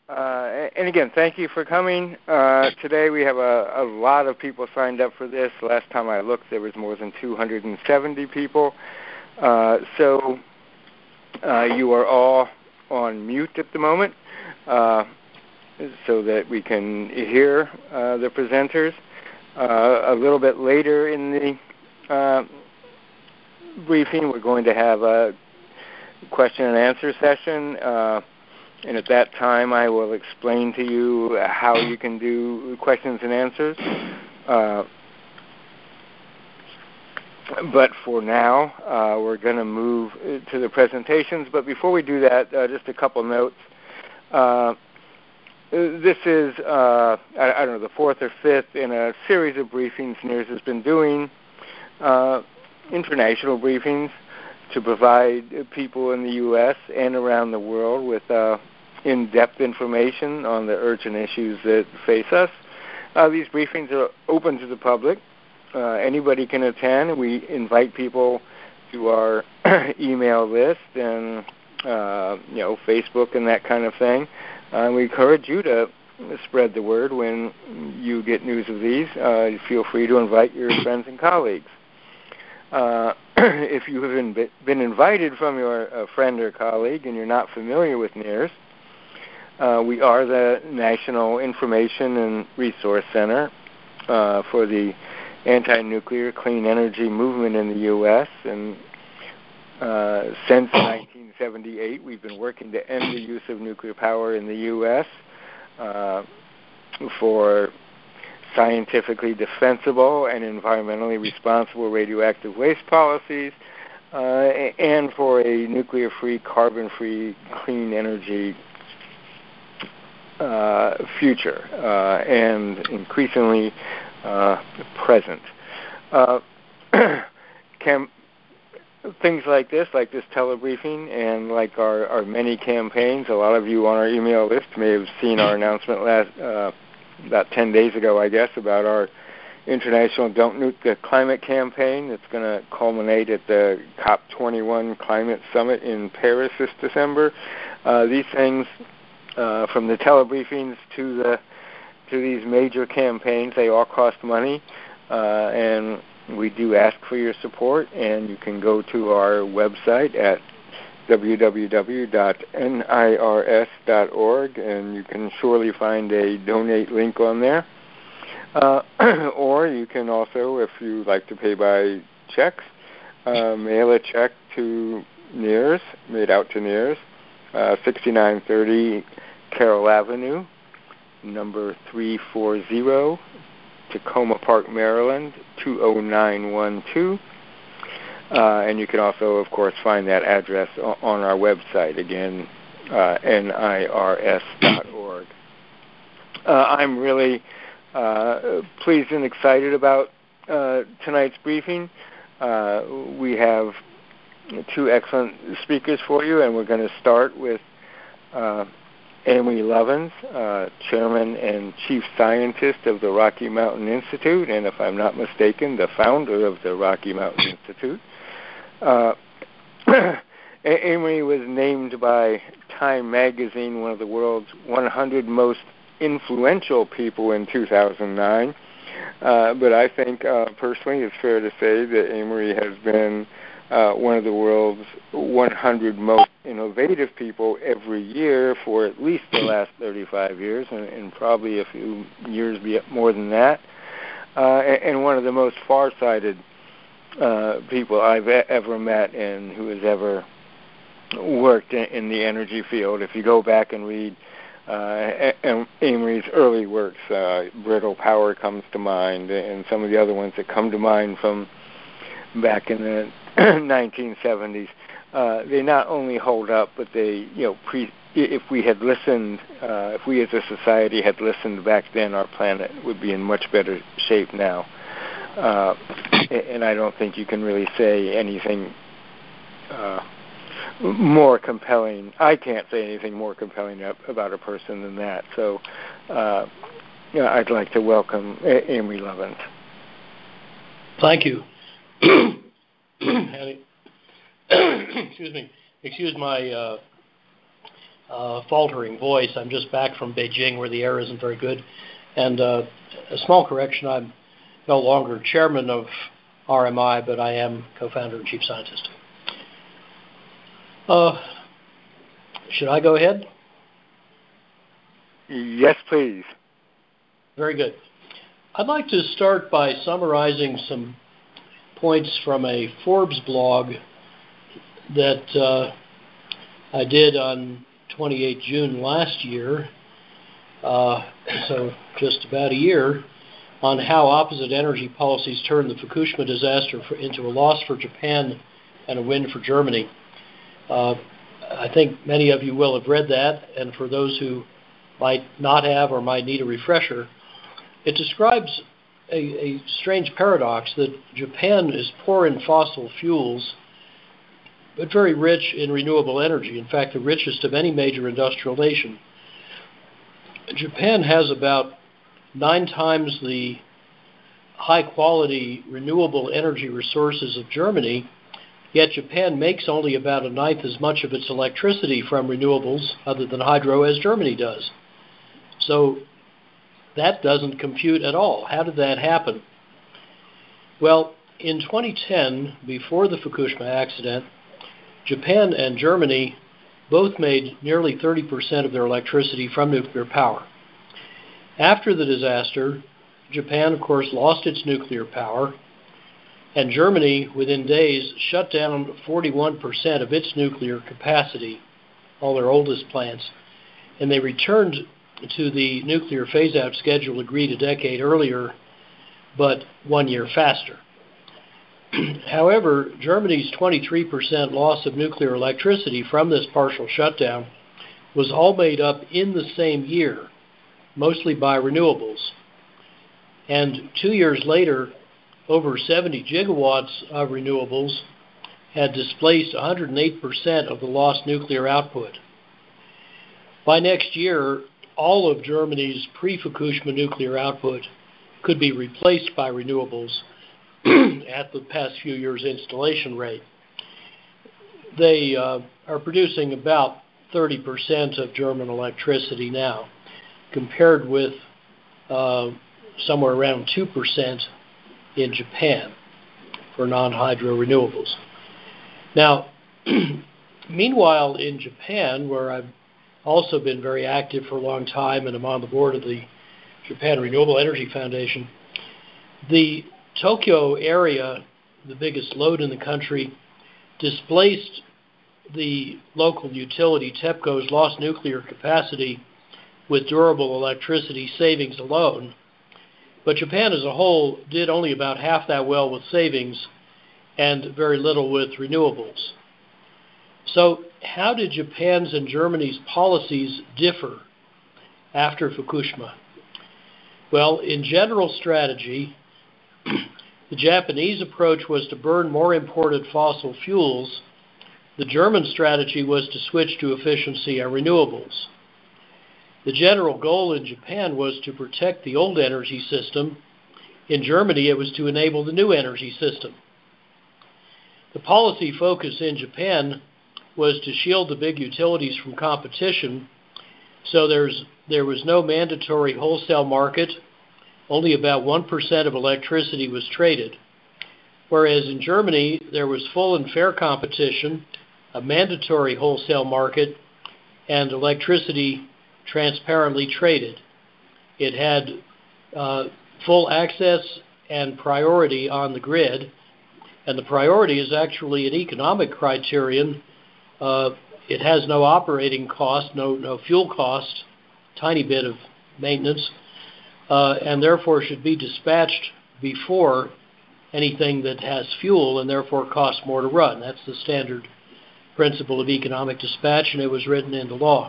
And again, thank you for coming. Today we have a lot of people signed up for this. Last time I looked, there was more than 270 people. So you are all on mute at the moment, so that we can hear the presenters. A little bit later in the briefing, we're going to have a question and answer session. And at that time, I will explain to you how you can do questions and answers. But for now, we're going to move to the presentations. But before we do that, just a couple notes. This is, I don't know, the fourth or fifth in a series of briefings NIRS has been doing, international briefings, to provide people in the U.S. and around the world with in-depth information on the urgent issues that face us. These briefings are open to the public. Anybody can attend. We invite people to our email list and Facebook and that kind of thing. We encourage you to spread the word when you get news of these. Feel free to invite your friends and colleagues. If you have been invited from your friend or colleague and you're not familiar with NIRS, we are the National Information and Resource Center for the anti-nuclear clean energy movement in the U.S. And since 1978, we've been working to end the use of nuclear power in the U.S. For scientifically defensible and environmentally responsible radioactive waste policies, and for a nuclear-free, carbon-free, clean energy future, and increasingly present. Things like this telebriefing, and like our many campaigns, a lot of you on our email list may have seen our announcement about 10 days ago, I guess, about our international Don't Nuke the Climate campaign. It's going to culminate at the COP21 Climate Summit in Paris this December. These things, from the telebriefings to these major campaigns, they all cost money, and we do ask for your support. And you can go to our website at www.nirs.org, and you can surely find a donate link on there. Or you can also, if you like to pay by checks, mail a check to NIRS, made out to NIRS, 6930 Carroll Avenue, number 340, Tacoma Park, Maryland, 20912. And you can also, of course, find that address on our website, again, nirs.org. I'm really pleased and excited about tonight's briefing. We have two excellent speakers for you, and we're going to start with Amory Lovins, Chairman and Chief Scientist of the Rocky Mountain Institute, and if I'm not mistaken, the founder of the Rocky Mountain Institute. Amory was named by Time magazine one of the world's 100 most influential people in 2009. But I think personally it's fair to say that Amory has been one of the world's 100 most innovative people every year for at least the last 35 years, and probably a few years more than that, and one of the most far-sighted people I've ever met and who has ever worked in the energy field. If you go back and read Amory's early works, Brittle Power comes to mind, and some of the other ones that come to mind from back in the 1970s, they not only hold up, but they, if we had listened, if we as a society had listened back then, our planet would be in much better shape now. And I don't think you can really say anything more compelling. I can't say anything more compelling about a person than that. So I'd like to welcome Amory Lovins. Thank you. Excuse me. Excuse my faltering voice. I'm just back from Beijing where the air isn't very good. And a small correction, I'm no longer chairman of RMI, but I am co-founder and chief scientist. Should I go ahead? Yes, please. Very good. I'd like to start by summarizing some points from a Forbes blog that I did on 28 June last year, so just about a year, on how opposite energy policies turned the Fukushima disaster into a loss for Japan and a win for Germany. I think many of you will have read that, and for those who might not have or might need a refresher, it describes a strange paradox that Japan is poor in fossil fuels, but very rich in renewable energy, in fact, the richest of any major industrial nation. Japan has about 9 times the high-quality renewable energy resources of Germany, yet Japan makes only about 1/9 as much of its electricity from renewables, other than hydro, as Germany does. So that doesn't compute at all. How did that happen? Well, in 2010, before the Fukushima accident, Japan and Germany both made nearly 30% of their electricity from nuclear power. After the disaster, Japan, of course, lost its nuclear power, and Germany, within days, shut down 41% of its nuclear capacity, all their oldest plants, and they returned to the nuclear phase-out schedule agreed a decade earlier, but 1 year faster. However, Germany's 23% loss of nuclear electricity from this partial shutdown was all made up in the same year, mostly by renewables. And 2 years later, over 70 gigawatts of renewables had displaced 108% of the lost nuclear output. By next year, all of Germany's pre-Fukushima nuclear output could be replaced by renewables at the past few years' installation rate. They are producing about 30% of German electricity now, compared with somewhere around 2% in Japan for non-hydro renewables. Now, meanwhile, in Japan, where I've also been very active for a long time and I'm on the board of the Japan Renewable Energy Foundation, the Tokyo area, the biggest load in the country, displaced the local utility TEPCO's lost nuclear capacity with durable electricity savings alone. But Japan as a whole did only about half that well with savings and very little with renewables. So how did Japan's and Germany's policies differ after Fukushima? Well, in general strategy, the Japanese approach was to burn more imported fossil fuels. The German strategy was to switch to efficiency and renewables. The general goal in Japan was to protect the old energy system. In Germany, it was to enable the new energy system. The policy focus in Japan was to shield the big utilities from competition, so there was no mandatory wholesale market. Only about 1% of electricity was traded. Whereas in Germany, there was full and fair competition, a mandatory wholesale market, and electricity transparently traded. It had full access and priority on the grid, and the priority is actually an economic criterion. It has no operating cost, no fuel cost, tiny bit of maintenance, and therefore should be dispatched before anything that has fuel and therefore costs more to run. That's the standard principle of economic dispatch, and it was written into law.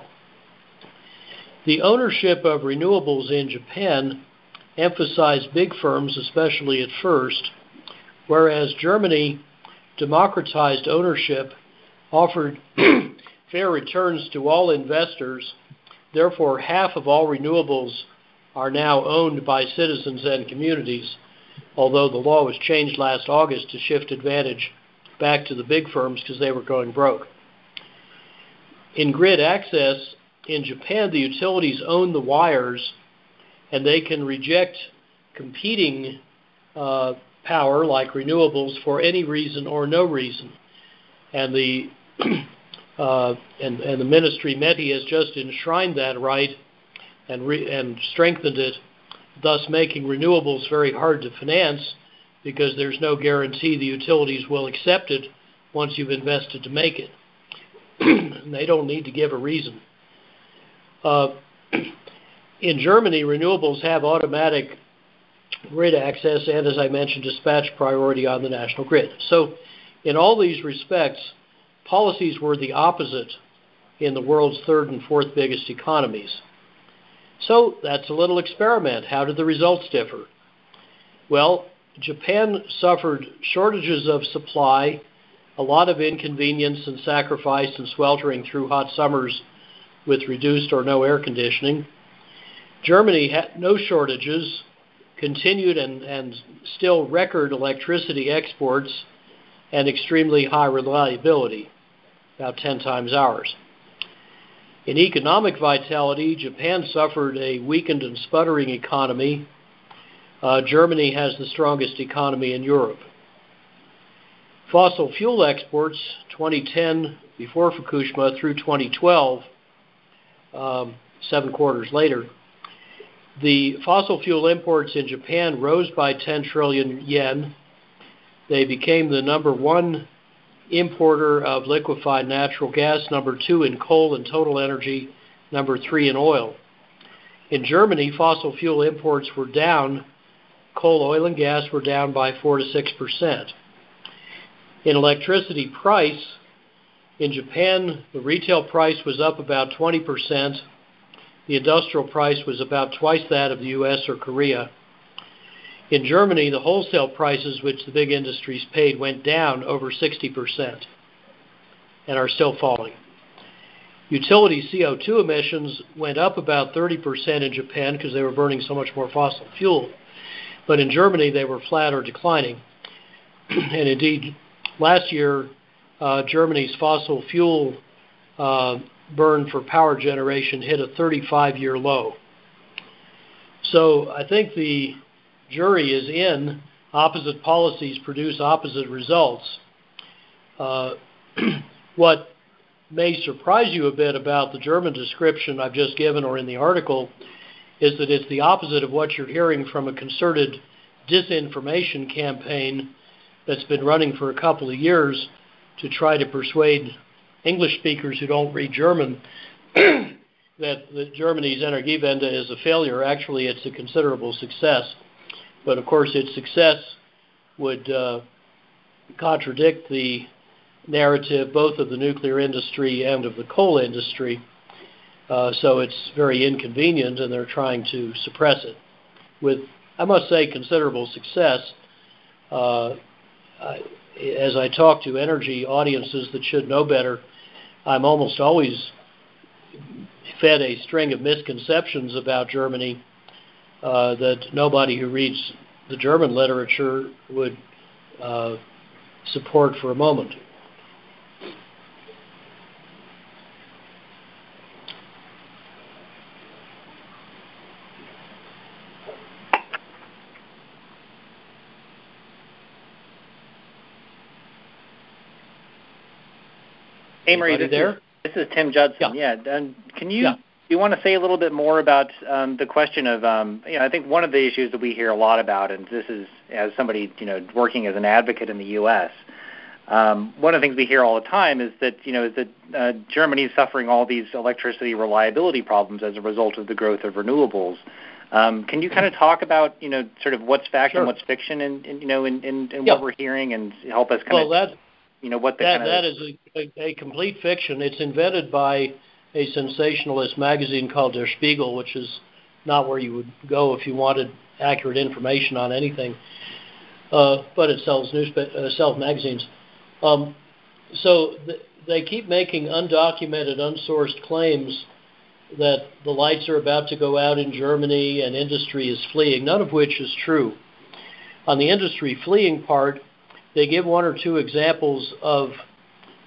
The ownership of renewables in Japan emphasized big firms, especially at first, whereas Germany democratized ownership, offered fair returns to all investors. Therefore, half of all renewables are now owned by citizens and communities, although the law was changed last August to shift advantage back to the big firms because they were going broke. In grid access, in Japan, the utilities own the wires, and they can reject competing power like renewables for any reason or no reason. And the and the ministry METI has just enshrined that right and strengthened it, thus making renewables very hard to finance because there's no guarantee the utilities will accept it once you've invested to make it. And they don't need to give a reason. In Germany, renewables have automatic grid access and, as I mentioned, dispatch priority on the national grid. So in all these respects, policies were the opposite in the world's third and fourth biggest economies. So that's a little experiment. How did the results differ? Well, Japan suffered shortages of supply, a lot of inconvenience and sacrifice and sweltering through hot summers with reduced or no air conditioning. Germany had no shortages, continued and still record electricity exports and extremely high reliability, about 10 times ours. In economic vitality, Japan suffered a weakened and sputtering economy. Germany has the strongest economy in Europe. Fossil fuel exports, 2010 before Fukushima through 2012, 7 quarters later, the fossil fuel imports in Japan rose by 10 trillion yen. They became the number one importer of liquefied natural gas, number 2 in coal and total energy, number 3 in oil. In Germany, fossil fuel imports were down. Coal, oil, and gas were down by 4 to 6%. In electricity price, in Japan, the retail price was up about 20%. The industrial price was about twice that of the U.S. or Korea. In Germany, the wholesale prices, which the big industries paid, went down over 60% and are still falling. Utility CO2 emissions went up about 30% in Japan because they were burning so much more fossil fuel. But in Germany, they were flat or declining. And indeed, last year, Germany's fossil fuel burn for power generation hit a 35-year low. So I think the jury is in. Opposite policies produce opposite results. What may surprise you a bit about the German description I've just given or in the article is that it's the opposite of what you're hearing from a concerted disinformation campaign that's been running for a couple of years to try to persuade English speakers who don't read German that Germany's Energiewende is a failure. Actually, it's a considerable success. But of course, its success would contradict the narrative both of the nuclear industry and of the coal industry. So it's very inconvenient, and they're trying to suppress it with, I must say, considerable success. As I talk to energy audiences that should know better, I'm almost always fed a string of misconceptions about Germany that nobody who reads the German literature would support for a moment. Amory, this is Tim Judson. Yeah. Can you do you want to say a little bit more about the question of I think one of the issues that we hear a lot about, and this is as somebody working as an advocate in the U.S. One of the things we hear all the time is that Germany is suffering all these electricity reliability problems as a result of the growth of renewables. Can you kind of talk about sort of what's fact and what's fiction in what we're hearing, and help us kind of that is a complete fiction. It's invented by a sensationalist magazine called Der Spiegel, which is not where you would go if you wanted accurate information on anything. But it sells magazines. So they keep making undocumented, unsourced claims that the lights are about to go out in Germany and industry is fleeing, none of which is true. On the industry fleeing part, they give one or two examples of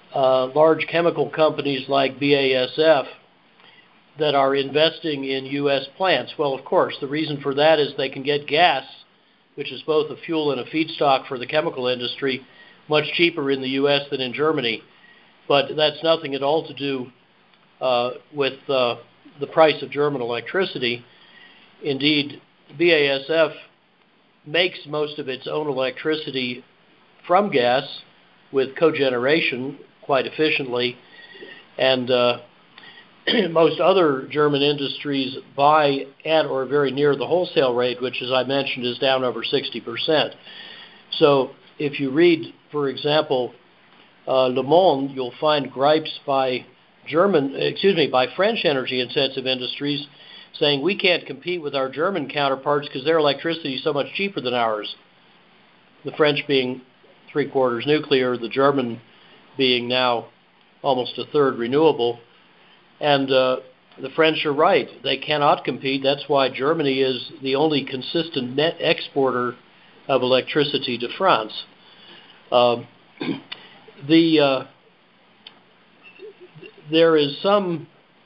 large chemical companies like BASF that are investing in U.S. plants. Well, of course, the reason for that is they can get gas, which is both a fuel and a feedstock for the chemical industry, much cheaper in the U.S. than in Germany. But that's nothing at all to do with the price of German electricity. Indeed, BASF makes most of its own electricity from gas with cogeneration quite efficiently, and most other German industries buy at or very near the wholesale rate, which, as I mentioned, is down over 60%. So if you read, for example, Le Monde, you'll find gripes by French energy-intensive industries saying we can't compete with our German counterparts because their electricity is so much cheaper than ours. The French being three-quarters nuclear, the German being now almost a third renewable. And the French are right. They cannot compete. That's why Germany is the only consistent net exporter of electricity to France. There is some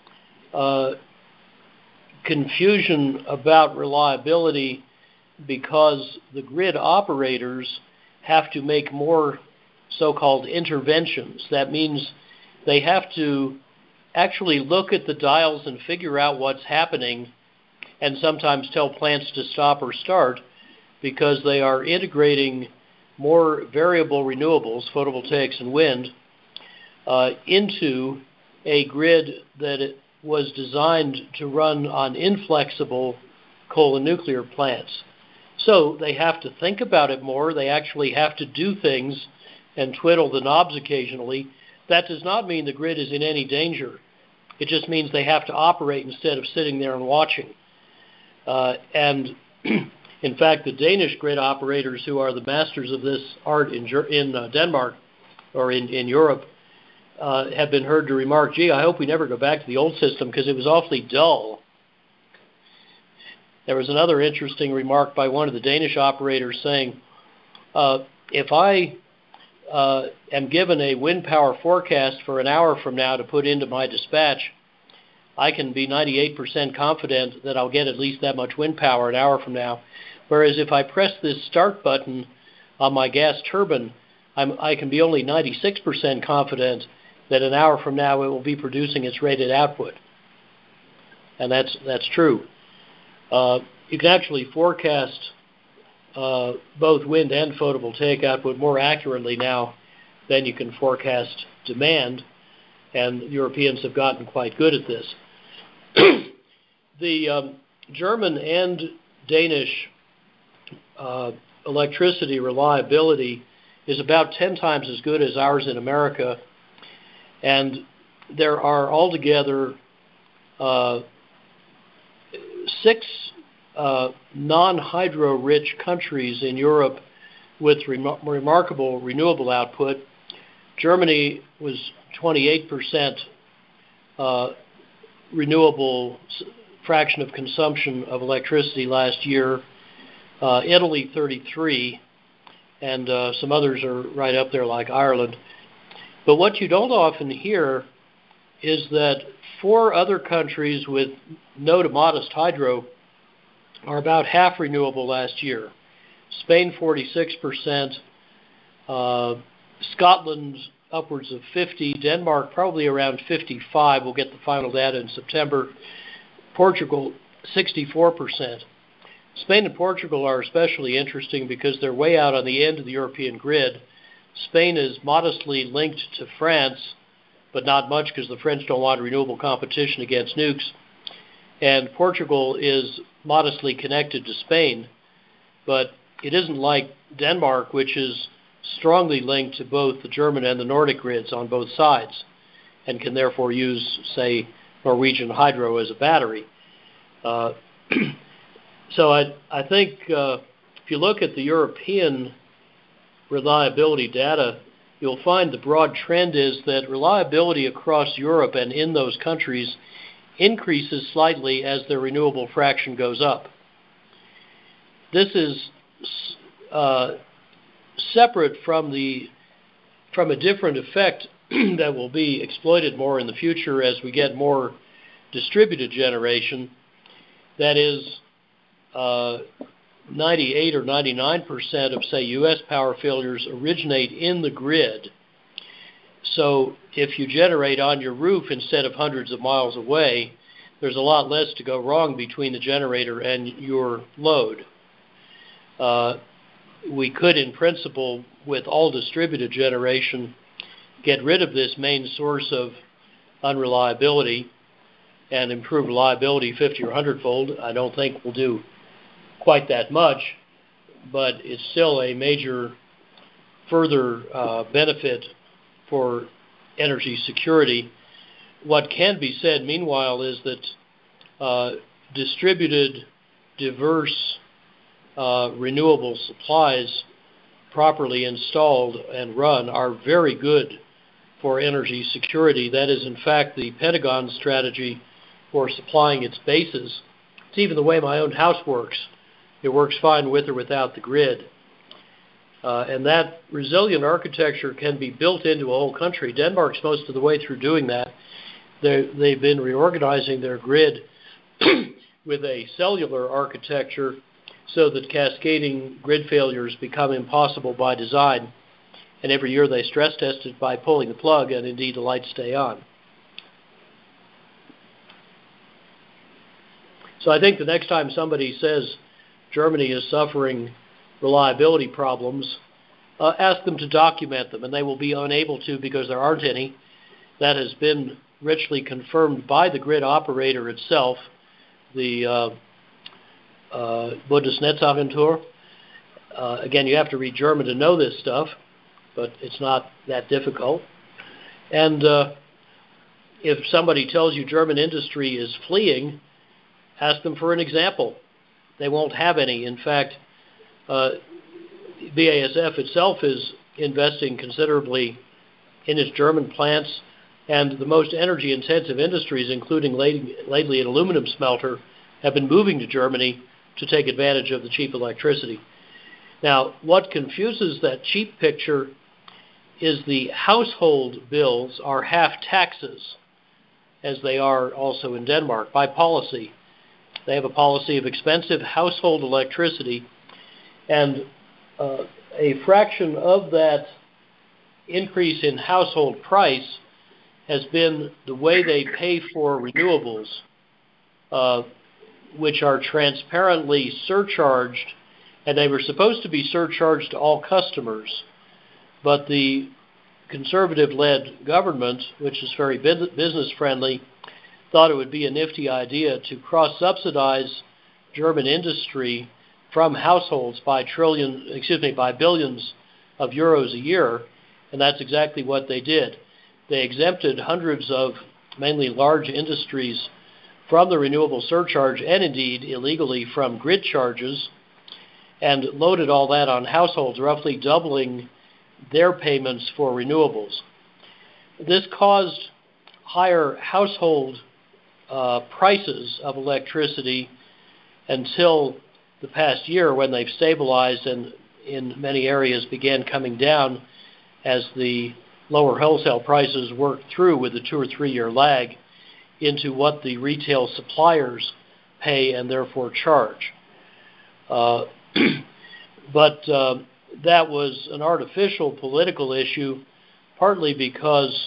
confusion about reliability because the grid operators have to make more so-called interventions. That means they have to actually look at the dials and figure out what's happening and sometimes tell plants to stop or start because they are integrating more variable renewables, photovoltaics and wind, into a grid that was designed to run on inflexible coal and nuclear plants. So they have to think about it more. They actually have to do things and twiddle the knobs occasionally. That does not mean the grid is in any danger. It just means they have to operate instead of sitting there and watching. And in fact, the Danish grid operators, who are the masters of this art in Denmark or in Europe, have been heard to remark, gee, I hope we never go back to the old system because it was awfully dull. There was another interesting remark by one of the Danish operators saying, if I am given a wind power forecast for an hour from now to put into my dispatch, I can be 98% confident that I'll get at least that much wind power an hour from now. Whereas if I press this start button on my gas turbine, I can be only 96% confident that an hour from now it will be producing its rated output. And that's true. You can actually forecast both wind and photovoltaic output more accurately now than you can forecast demand, and Europeans have gotten quite good at this. The German and Danish electricity reliability is about 10 times as good as ours in America, and there are altogether 6 non-hydro-rich countries in Europe with remarkable renewable output. Germany was 28% renewable fraction of consumption of electricity last year. Italy 33%, and some others are right up there like Ireland. But what you don't often hear is that 4 other countries with no to modest hydro are about half renewable last year. Spain 46%, Scotland upwards of 50%, Denmark probably around 55%. We'll get the final data in September. Portugal 64%. Spain and Portugal are especially interesting because they're way out on the end of the European grid. Spain is modestly linked to France, but not much because the French don't want renewable competition against nukes. And Portugal is modestly connected to Spain, but it isn't like Denmark, which is strongly linked to both the German and the Nordic grids on both sides, and can therefore use, say, Norwegian hydro as a battery. So I think if you look at the European reliability data, you'll find the broad trend is that reliability across Europe and in those countries increases slightly as their renewable fraction goes up. This is separate from a different effect that will be exploited more in the future as we get more distributed generation. That is, 98 or 99% of, say, U.S. power failures originate in the grid. So if you generate on your roof instead of hundreds of miles away, there's a lot less to go wrong between the generator and your load. We could, in principle, with all distributed generation, get rid of this main source of unreliability and improve reliability 50 or 100-fold. I don't think we'll do quite that much, but it's still a major further benefit for energy security. What can be said, meanwhile, is that distributed, diverse, renewable supplies properly installed and run are very good for energy security. That is, in fact, the Pentagon's strategy for supplying its bases. It's even the way my own house works. It works fine with or without the grid. And that resilient architecture can be built into a whole country. Denmark's most of the way through doing that. They've been reorganizing their grid with a cellular architecture so that cascading grid failures become impossible by design. And every year they stress test it by pulling the plug, and indeed the lights stay on. So I think the next time somebody says Germany is suffering reliability problems, ask them to document them, and they will be unable to because there aren't any. That has been richly confirmed by the grid operator itself, the Bundesnetzagentur. Again, you have to read German to know this stuff, but it's not that difficult. And if somebody tells you German industry is fleeing, ask them for an example. They won't have any. In fact, BASF itself is investing considerably in its German plants, and the most energy-intensive industries, including lately an aluminum smelter, have been moving to Germany to take advantage of the cheap electricity. Now, what confuses that cheap picture is the household bills are half taxes, as they are also in Denmark, by policy. They have a policy of expensive household electricity, and a fraction of that increase in household price has been the way they pay for renewables, which are transparently surcharged, and they were supposed to be surcharged to all customers. But the conservative-led government, which is very business-friendly, thought it would be a nifty idea to cross-subsidize German industry from households by billions of euros a year, and that's exactly what they did. They exempted hundreds of mainly large industries from the renewable surcharge and indeed illegally from grid charges, and loaded all that on households, roughly doubling their payments for renewables. This caused higher household prices of electricity until the past year, when they've stabilized and in many areas began coming down as the lower wholesale prices worked through with a 2 or 3 year lag into what the retail suppliers pay and therefore charge. But that was an artificial political issue, partly because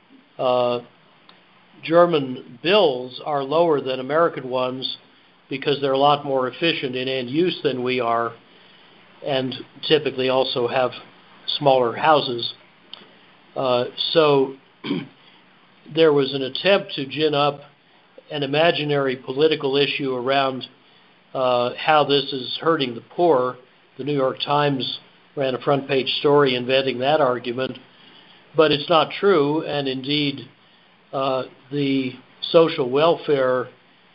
German bills are lower than American ones because they're a lot more efficient in end use than we are, and typically also have smaller houses. So there was an attempt to gin up an imaginary political issue around how this is hurting the poor. The New York Times ran a front-page story inventing that argument, but it's not true, and indeed the social welfare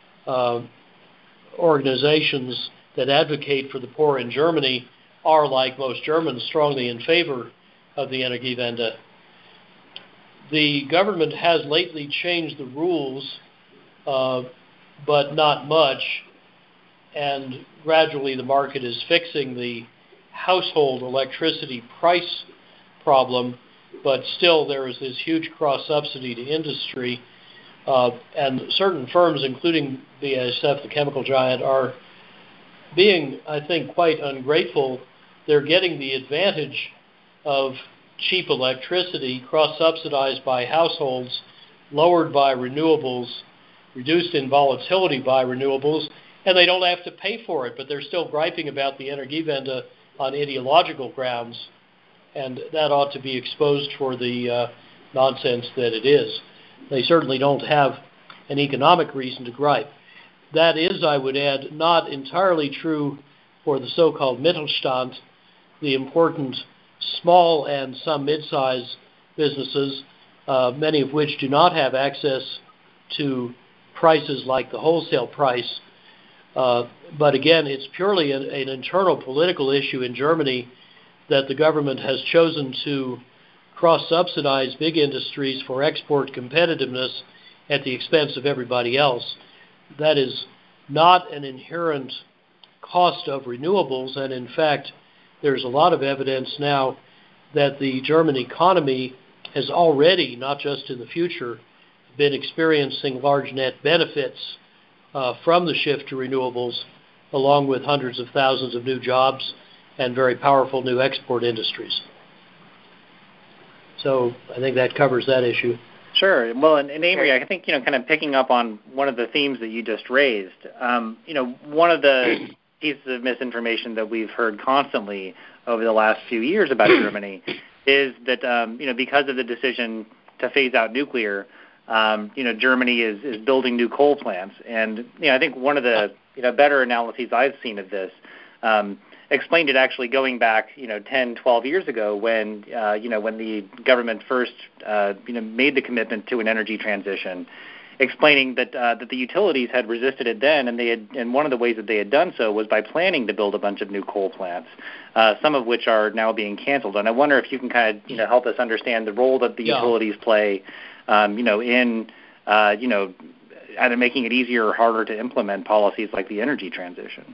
organizations that advocate for the poor in Germany are, like most Germans, strongly in favor of the Energiewende. The government has lately changed the rules, but not much, and gradually the market is fixing the household electricity price problem but still there is this huge cross-subsidy to industry, and certain firms, including BASF, the chemical giant, are being, I think, quite ungrateful. They're getting the advantage of cheap electricity, cross-subsidized by households, lowered by renewables, reduced in volatility by renewables, and they don't have to pay for it, but they're still griping about the Energiewende on ideological grounds, and that ought to be exposed for the nonsense that it is. They certainly don't have an economic reason to gripe. That is, I would add, not entirely true for the so-called Mittelstand, the important small and some mid-size businesses, many of which do not have access to prices like the wholesale price. But again, it's purely an internal political issue in Germany that the government has chosen to cross-subsidize big industries for export competitiveness at the expense of everybody else. That is not an inherent cost of renewables, and in fact, there's a lot of evidence now that the German economy has already, not just in the future, been experiencing large net benefits from the shift to renewables, along with hundreds of thousands of new jobs and very powerful new export industries. So I think that covers that issue. Sure. Well, and Amory, I think, kind of picking up on one of the themes that you just raised, one of the pieces of misinformation that we've heard constantly over the last few years about Germany is that, because of the decision to phase out nuclear, Germany is building new coal plants. And, I think one of the better analyses I've seen of this explained it actually going back, 10, 12 years ago when the government first, made the commitment to an energy transition, explaining that the utilities had resisted it then, and one of the ways that they had done so was by planning to build a bunch of new coal plants, some of which are now being canceled. And I wonder if you can kind of, help us understand the role that the utilities play, in either making it easier or harder to implement policies like the energy transition.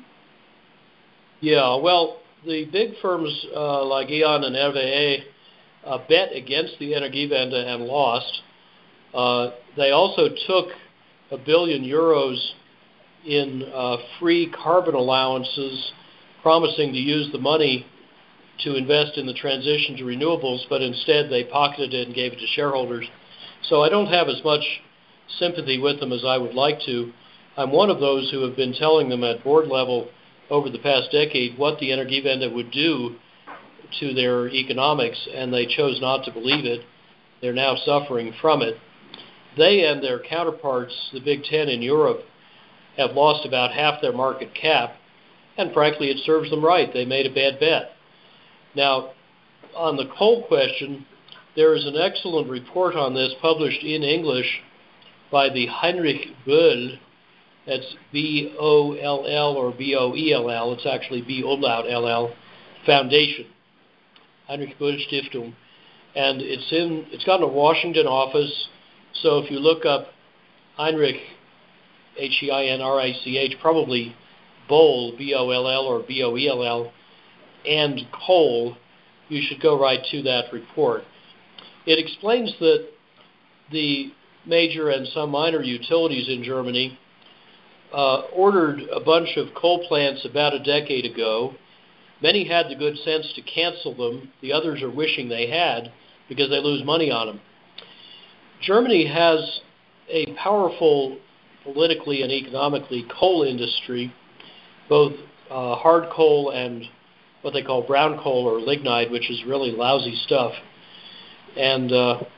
Yeah, well, the big firms like E.ON and RWE bet against the Energiewende and lost. They also took €1 billion in free carbon allowances, promising to use the money to invest in the transition to renewables, but instead they pocketed it and gave it to shareholders. So I don't have as much sympathy with them as I would like to. I'm one of those who have been telling them at board level over the past decade what the Energiewende would do to their economics, and they chose not to believe it. They're now suffering from it. They and their counterparts, the Big Ten in Europe, have lost about half their market cap, and frankly, it serves them right. They made a bad bet. Now, on the coal question, there is an excellent report on this published in English by the Heinrich Böll. That's B-O-L-L or B-O-E-L-L. It's actually B-Umlaut L-L Foundation, Heinrich Böll Stiftung. And it's got a Washington office. So if you look up Heinrich, H-E-I-N-R-I-C-H, probably Boll, B-O-L-L or B-O-E-L-L, and coal, you should go right to that report. It explains that the major and some minor utilities in Germany ordered a bunch of coal plants about a decade ago. Many had the good sense to cancel them. The others are wishing they had because they lose money on them. Germany has a powerful politically and economically coal industry, both hard coal and what they call brown coal or lignite, which is really lousy stuff. And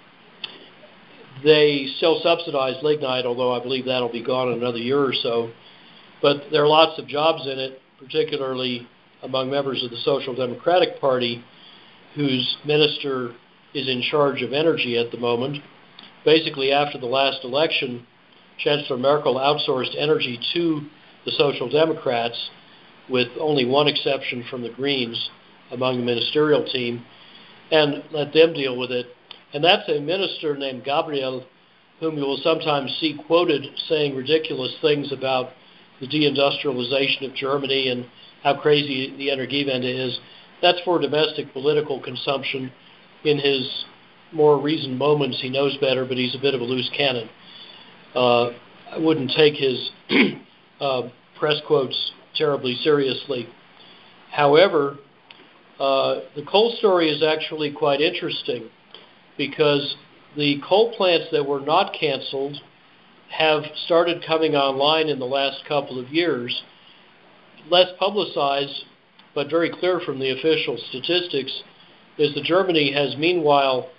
they still subsidize lignite, although I believe that'll be gone in another year or so. But there are lots of jobs in it, particularly among members of the Social Democratic Party, whose minister is in charge of energy at the moment. Basically, after the last election, Chancellor Merkel outsourced energy to the Social Democrats, with only one exception from the Greens among the ministerial team, and let them deal with it. And that's a minister named Gabriel, whom you will sometimes see quoted saying ridiculous things about the deindustrialization of Germany and how crazy the Energiewende is. That's for domestic political consumption in his more reasoned moments he knows better, but he's a bit of a loose cannon. I wouldn't take his press quotes terribly seriously. However, the coal story is actually quite interesting because the coal plants that were not canceled have started coming online in the last couple of years. Less publicized, but very clear from the official statistics, is that Germany has meanwhile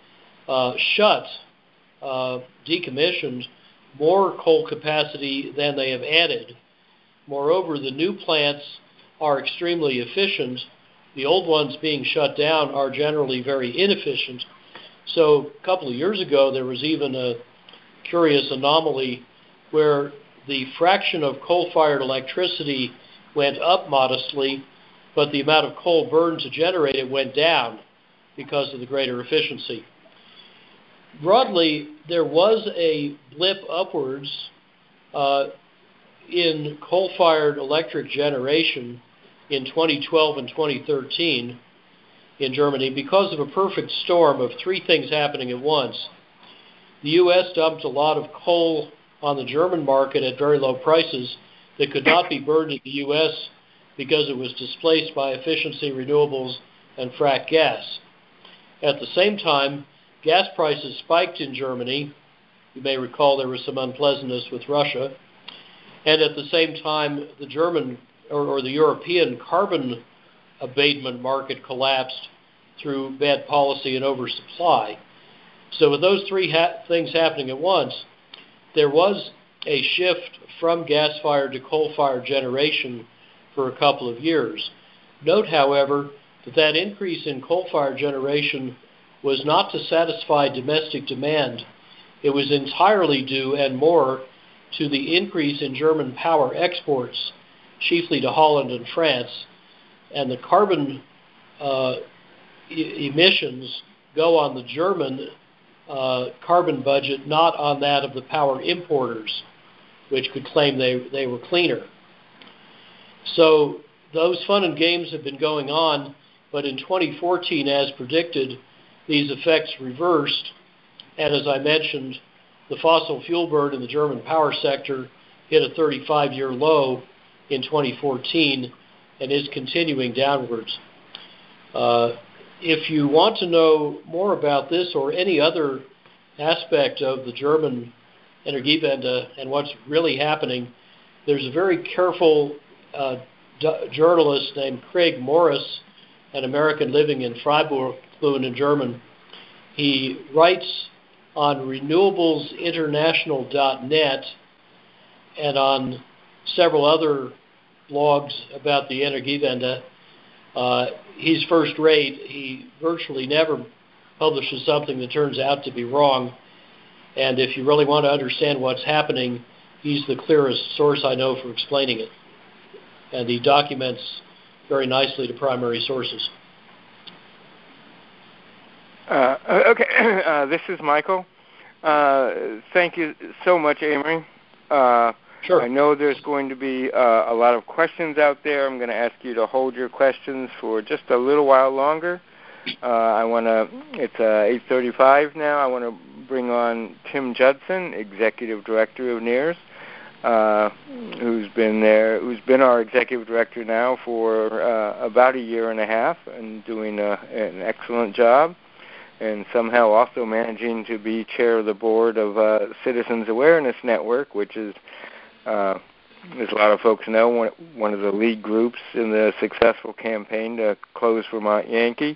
decommissioned more coal capacity than they have added. Moreover, the new plants are extremely efficient. The old ones being shut down are generally very inefficient. So a couple of years ago, there was even a curious anomaly where the fraction of coal-fired electricity went up modestly, but the amount of coal burned to generate it went down because of the greater efficiency. Broadly, there was a blip upwards in coal-fired electric generation in 2012 and 2013 in Germany because of a perfect storm of three things happening at once. The U.S. dumped a lot of coal on the German market at very low prices that could not be burned in the U.S. because it was displaced by efficiency renewables and frack gas. At the same time, gas prices spiked in Germany. You may recall there was some unpleasantness with Russia. And at the same time, the German or the European carbon abatement market collapsed through bad policy and oversupply. So with those three things happening at once, there was a shift from gas-fired to coal-fired generation for a couple of years. Note, however, that increase in coal-fired generation was not to satisfy domestic demand. It was entirely due and more to the increase in German power exports, chiefly to Holland and France, and the carbon emissions go on the German carbon budget, not on that of the power importers, which could claim they were cleaner. So those fun and games have been going on, but in 2014, as predicted, these effects reversed, and as I mentioned, the fossil fuel burn in the German power sector hit a 35-year low in 2014 and is continuing downwards. If you want to know more about this or any other aspect of the German Energiewende and what's really happening, there's a very careful journalist named Craig Morris, an American living in Freiburg, fluent in German. He writes on renewablesinternational.net and on several other blogs about the Energiewende. He's first rate. He virtually never publishes something that turns out to be wrong. And if you really want to understand what's happening, he's the clearest source I know for explaining it. And he documents very nicely the primary sources. Okay, this is Michael. Thank you so much, Amory. Sure. I know there's going to be a lot of questions out there. I'm going to ask you to hold your questions for just a little while longer. It's 8:35 now. I want to bring on Tim Judson, Executive Director of NEARS, who's been our Executive Director now for about a year and a half and doing an excellent job, and somehow also managing to be chair of the board of Citizens Awareness Network, which is, as a lot of folks know, one of the lead groups in the successful campaign to close Vermont Yankee.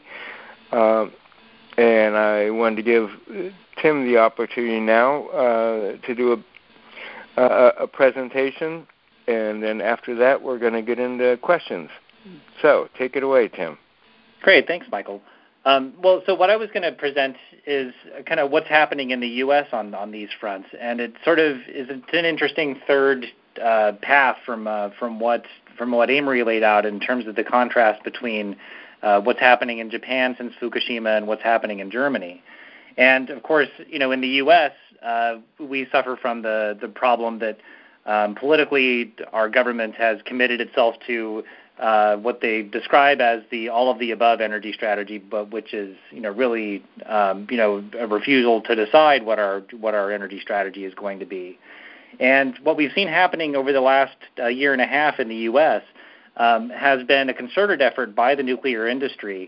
And I wanted to give Tim the opportunity now to do a presentation, and then after that we're going to get into questions. So take it away, Tim. Great. Thanks, Michael. So what I was going to present is kind of what's happening in the U.S. on these fronts, and it sort of it's an interesting third path from what Amory laid out in terms of the contrast between what's happening in Japan since Fukushima and what's happening in Germany. And of course, in the U.S., we suffer from the problem that politically our government has committed itself to what they describe as the all of the above energy strategy, but which is really a refusal to decide what our energy strategy is going to be. And what we've seen happening over the last year and a half in the U.S. Has been a concerted effort by the nuclear industry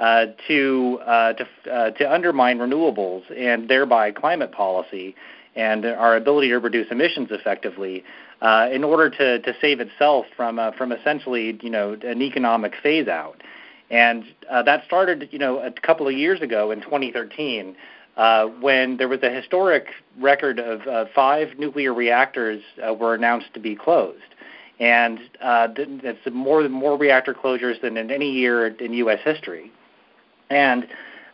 to undermine renewables and thereby climate policy and our ability to reduce emissions effectively in order to save itself from essentially an economic phase out. And that started a couple of years ago in 2013 when there was a historic record of 5 nuclear reactors were announced to be closed. And that's more reactor closures than in any year in U.S. history. And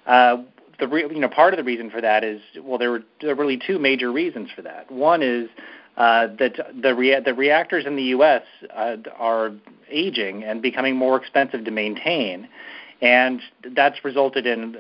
part of the reason for that is, well, there were really 2 major reasons for that. One is that the reactors in the U.S. Are aging and becoming more expensive to maintain, and that's resulted in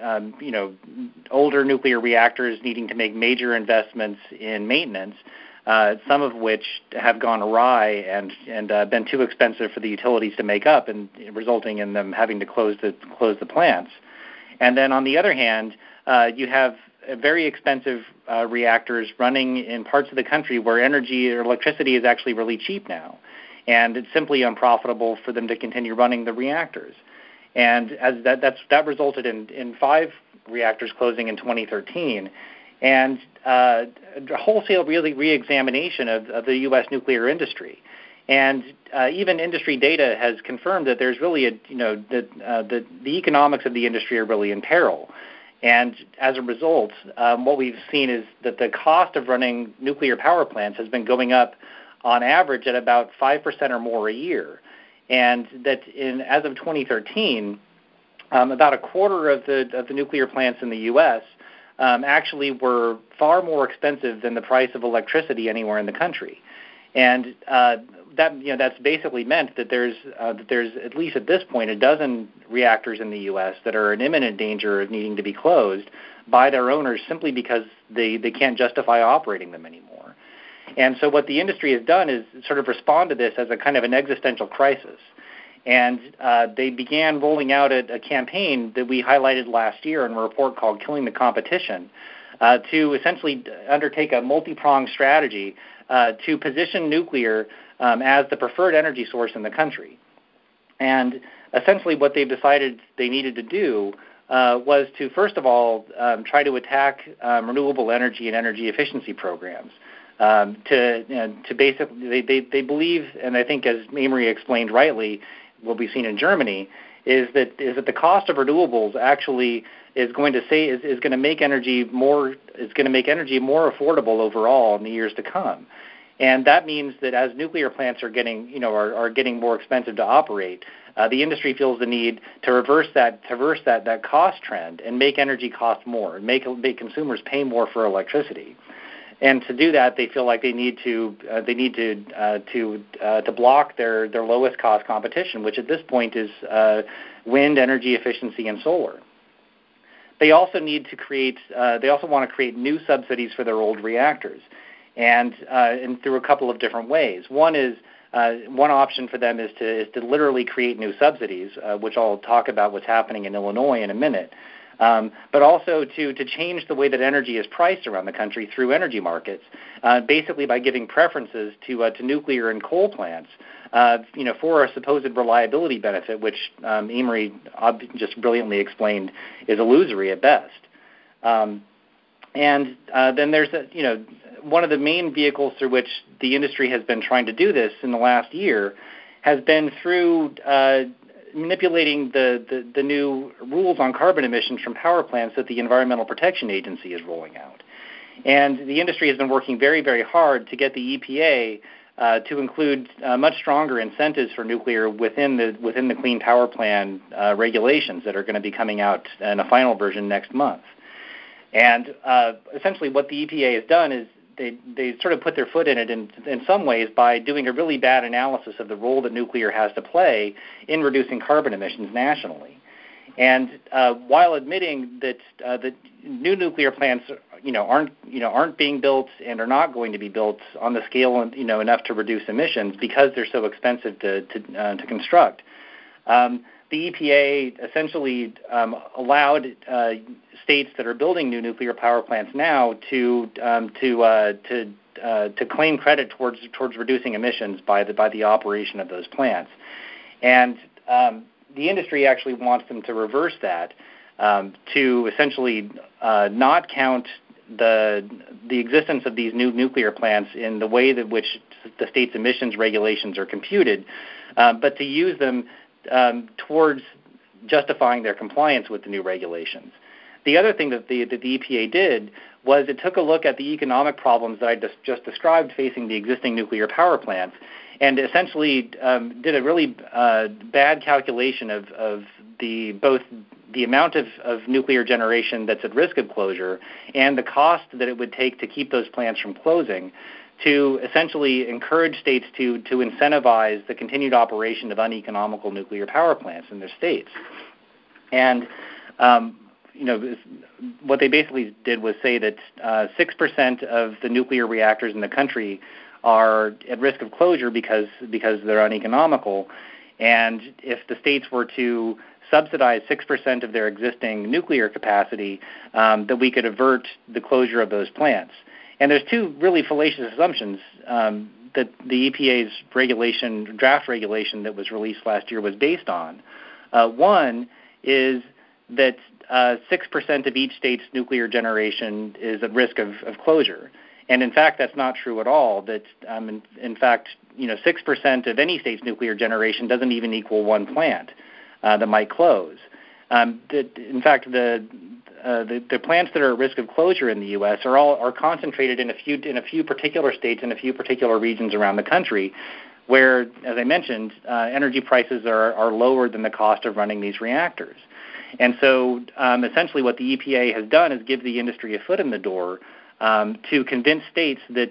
older nuclear reactors needing to make major investments in maintenance. Some of which have gone awry and been too expensive for the utilities to make up, and resulting in them having to close the plants. And then on the other hand, you have very expensive reactors running in parts of the country where energy or electricity is actually really cheap now, and it's simply unprofitable for them to continue running the reactors. And as that resulted in 5 reactors closing in 2013. And a wholesale re-examination of the U.S. nuclear industry, and even industry data has confirmed that there's really the economics of the industry are really in peril. And as a result, what we've seen is that the cost of running nuclear power plants has been going up on average at about 5% or more a year, and that as of 2013, about a quarter of the nuclear plants in the U.S. Actually were far more expensive than the price of electricity anywhere in the country, and that's basically meant that there's at least at this point a dozen reactors in the U.S. that are in imminent danger of needing to be closed by their owners simply because they can't justify operating them anymore. And so what the industry has done is sort of respond to this as a kind of an existential crisis. And they began rolling out a campaign that we highlighted last year in a report called Killing the Competition to essentially undertake a multi-pronged strategy to position nuclear as the preferred energy source in the country. And essentially what they've decided they needed to do was to, first of all, try to attack renewable energy and energy efficiency programs. To basically, they believe, and I think as Amory explained rightly, what we've seen in Germany is that the cost of renewables actually is going to make energy more affordable overall in the years to come, and that means that as nuclear plants are getting more expensive to operate, the industry feels the need to reverse that cost trend and make energy cost more, and make consumers pay more for electricity. And to do that, they feel like they need to block their lowest cost competition, which at this point is wind, energy efficiency, and solar. They also need to create. They also want to create new subsidies for their old reactors, and through a couple of different ways. One option for them is to literally create new subsidies, which I'll talk about what's happening in Illinois in a minute. But also to change the way that energy is priced around the country through energy markets, basically by giving preferences to nuclear and coal plants, for a supposed reliability benefit, which Amory just brilliantly explained is illusory at best. And then there's one of the main vehicles through which the industry has been trying to do this in the last year has been through manipulating the new rules on carbon emissions from power plants that the Environmental Protection Agency is rolling out. And the industry has been working very, very hard to get the EPA to include much stronger incentives for nuclear within the Clean Power Plan regulations that are going to be coming out in a final version next month. And essentially what the EPA has done is they sort of put their foot in it in some ways by doing a really bad analysis of the role that nuclear has to play in reducing carbon emissions nationally. And while admitting that the new nuclear plants aren't being built and are not going to be built on the scale enough to reduce emissions because they're so expensive to construct, the EPA essentially allowed states that are building new nuclear power plants now to claim credit towards reducing emissions by the operation of those plants, and the industry actually wants them to reverse that, to essentially not count the existence of these new nuclear plants in the way that which the state's emissions regulations are computed, but to use them towards justifying their compliance with the new regulations. The other thing that the EPA did was it took a look at the economic problems that I just described facing the existing nuclear power plants, and essentially did a really bad calculation of both the amount of nuclear generation that's at risk of closure and the cost that it would take to keep those plants from closing, to essentially encourage states to incentivize the continued operation of uneconomical nuclear power plants in their states. And what they basically did was say that 6% of the nuclear reactors in the country are at risk of closure because they're uneconomical, and if the states were to subsidize 6% of their existing nuclear capacity, that we could avert the closure of those plants. And there's two really fallacious assumptions that the EPA's draft regulation that was released last year was based on. One is that 6% of each state's nuclear generation is at risk of closure. And in fact, that's not true at all. That in fact, 6% of any state's nuclear generation doesn't even equal one plant that might close. In fact, the plants that are at risk of closure in the U.S. are concentrated in a few particular states and a few particular regions around the country, where, as I mentioned, energy prices are lower than the cost of running these reactors. And so, essentially, what the EPA has done is give the industry a foot in the door to convince states that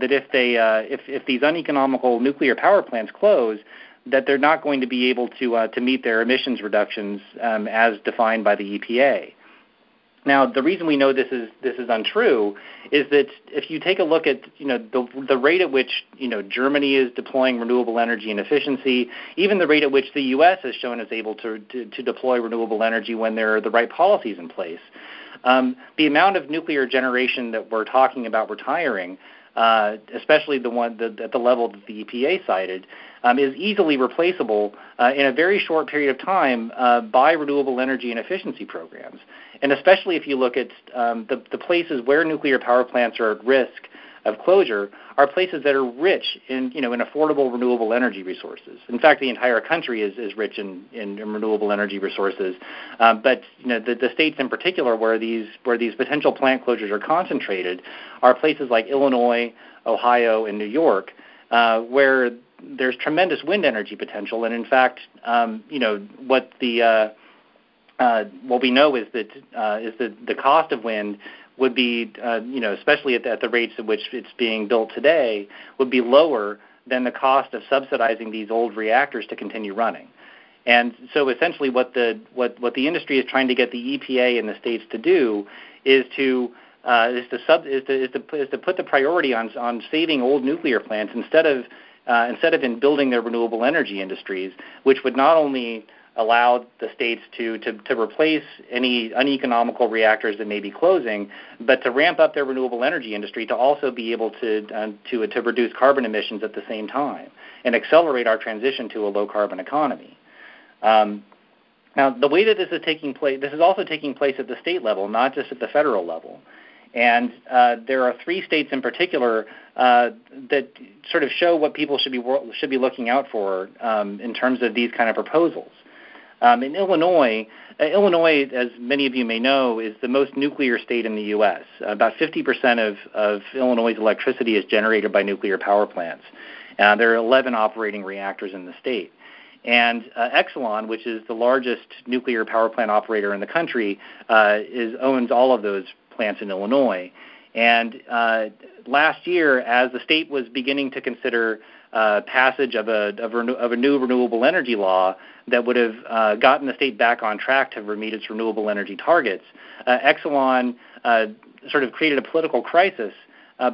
if these uneconomical nuclear power plants close, that they're not going to be able to meet their emissions reductions as defined by the EPA. Now, the reason we know this is untrue is that if you take a look at the rate at which Germany is deploying renewable energy and efficiency, even the rate at which the U.S. has shown is able to deploy renewable energy when there are the right policies in place, the amount of nuclear generation that we're talking about retiring, especially the one at the level that the EPA cited, is easily replaceable in a very short period of time by renewable energy and efficiency programs. And especially if you look at the places where nuclear power plants are at risk of closure are places that are rich in affordable renewable energy resources. In fact, the entire country is rich in renewable energy resources. But the states in particular where these potential plant closures are concentrated are places like Illinois, Ohio, and New York, where there's tremendous wind energy potential. And in fact, what we know is that the cost of wind would be, especially at the rates at which it's being built today, would be lower than the cost of subsidizing these old reactors to continue running. And so essentially what the industry is trying to get the EPA and the states to do is to put the priority on saving old nuclear plants instead of in building their renewable energy industries, which would not only allow the states to replace any uneconomical reactors that may be closing, but to ramp up their renewable energy industry to also be able to reduce carbon emissions at the same time and accelerate our transition to a low-carbon economy. Now, the way that this is taking place, this is also taking place at the state level, not just at the federal level. And there are 3 states in particular that sort of show what people should be looking out for in terms of these kind of proposals. In Illinois, as many of you may know, is the most nuclear state in the U.S. About 50% of Illinois' electricity is generated by nuclear power plants. There are 11 operating reactors in the state. And Exelon, which is the largest nuclear power plant operator in the country, owns all of those plants in Illinois. And last year, as the state was beginning to consider passage of a new renewable energy law that would have gotten the state back on track to meet its renewable energy targets, Exelon sort of created a political crisis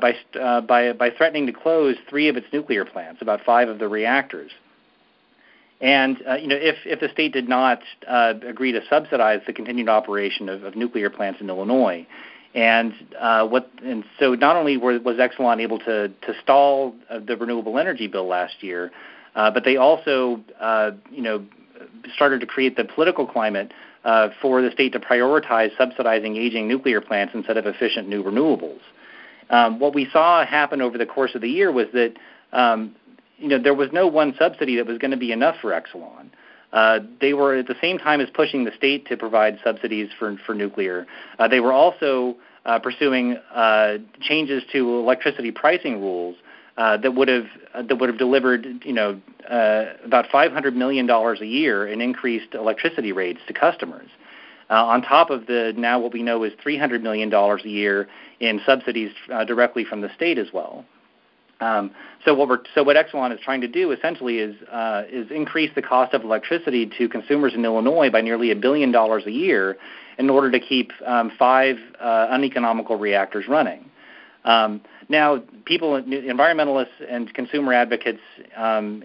by threatening to close 3 of its nuclear plants, about 5 of the reactors. And if the state did not agree to subsidize the continued operation of nuclear plants in Illinois, and so not only was Exelon able to stall the renewable energy bill last year, but they also started to create the political climate for the state to prioritize subsidizing aging nuclear plants instead of efficient new renewables. What we saw happen over the course of the year was that there was no one subsidy that was going to be enough for Exelon. They were, at the same time as pushing the state to provide subsidies for nuclear, they were also pursuing changes to electricity pricing rules that would have delivered about $500 million a year in increased electricity rates to customers, on top of the now what we know is $300 million a year in subsidies directly from the state as well. So what Exelon is trying to do essentially is increase the cost of electricity to consumers in Illinois by nearly $1 billion a year in order to keep 5 uneconomical reactors running. Now, people, environmentalists and consumer advocates, and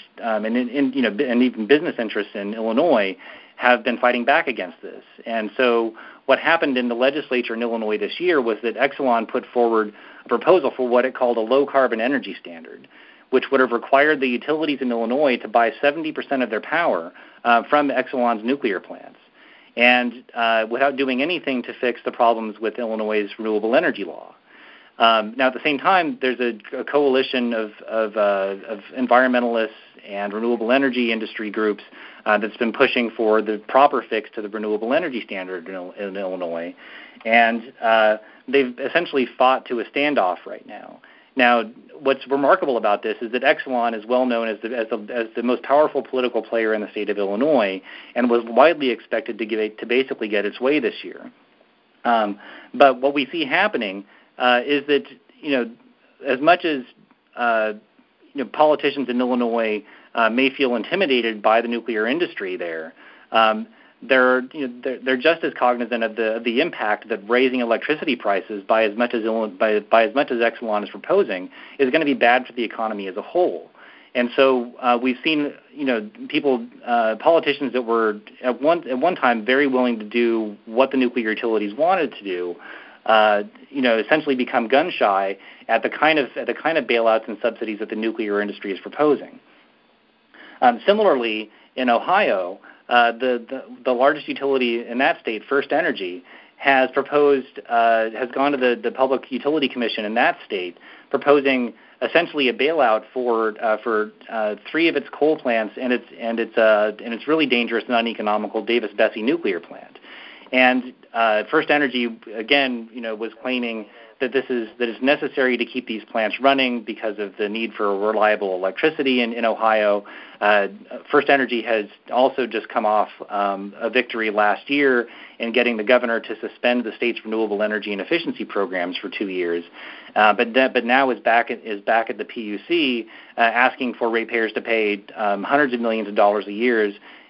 even business interests in Illinois have been fighting back against this. And so what happened in the legislature in Illinois this year was that Exelon put forward a proposal for what it called a low-carbon energy standard, which would have required the utilities in Illinois to buy 70% of their power from Exelon's nuclear plants, and without doing anything to fix the problems with Illinois' renewable energy law. Now, at the same time, there's a coalition of environmentalists and renewable energy industry groups that's been pushing for the proper fix to the renewable energy standard in Illinois, and they've essentially fought to a standoff right now. Now, what's remarkable about this is that Exelon is well known as the most powerful political player in the state of Illinois, and was widely expected to basically get its way this year. But what we see happening is that as much as politicians in Illinois may feel intimidated by the nuclear industry there, they're just as cognizant of the impact that raising electricity prices by as much as Exelon is proposing is going to be bad for the economy as a whole. And so we've seen politicians that were at one time very willing to do what the nuclear utilities wanted to do, essentially become gun shy at the kind of bailouts and subsidies that the nuclear industry is proposing. Similarly, in Ohio, the largest utility in that state, First Energy, has gone to the Public Utility Commission in that state, proposing essentially a bailout for 3 of its coal plants and its really dangerous and uneconomical Davis-Besse nuclear plant. And First Energy again, was claiming that it's necessary to keep these plants running because of the need for reliable electricity in Ohio. First Energy has also just come off a victory last year in getting the governor to suspend the state's renewable energy and efficiency programs for 2 years, but now is back at the PUC asking for ratepayers to pay hundreds of millions of dollars a year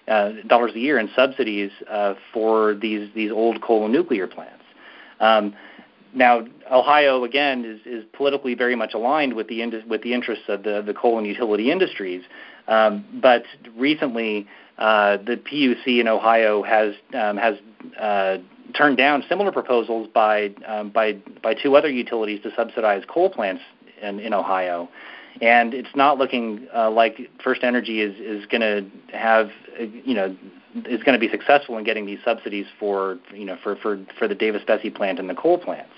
in subsidies for these old coal and nuclear plants. Now, Ohio again is politically very much aligned with the interests of the coal and utility industries, but recently the PUC in Ohio has turned down similar proposals by 2 other utilities to subsidize coal plants in Ohio. And it's not looking like First Energy is going to have, is going to be successful in getting these subsidies for the Davis-Besse plant and the coal plants.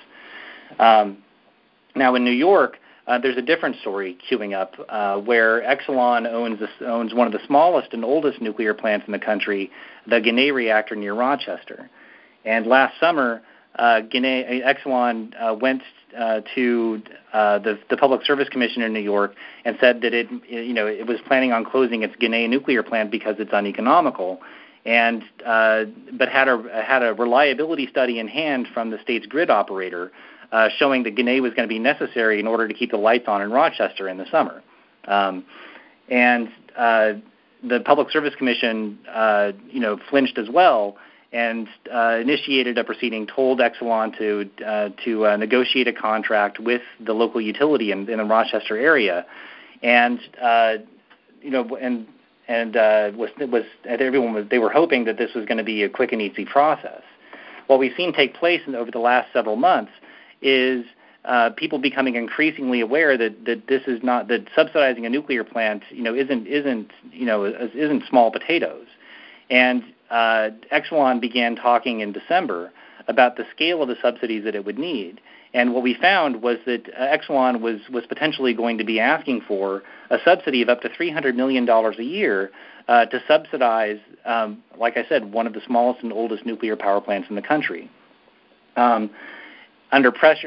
Now in New York, there's a different story queuing up, where Exelon owns one of the smallest and oldest nuclear plants in the country, the Ginna reactor near Rochester. And last summer, Exelon went to the Public Service Commission in New York and said that it was planning on closing its Ginna nuclear plant because it's uneconomical, and but had a reliability study in hand from the state's grid operator showing that Ginna was going to be necessary in order to keep the lights on in Rochester in the summer. And the Public Service Commission flinched as well, and initiated a proceeding, told Exelon to negotiate a contract with the local utility in the Rochester area, and they were hoping that this was going to be a quick and easy process. What we've seen take place over the last several months is people becoming increasingly aware that this is not, that subsidizing a nuclear plant isn't small potatoes. And Exelon began talking in December about the scale of the subsidies that it would need. And what we found was that Exelon was potentially going to be asking for a subsidy of up to $300 million a year to subsidize, like I said, one of the smallest and oldest nuclear power plants in the country. Under pressure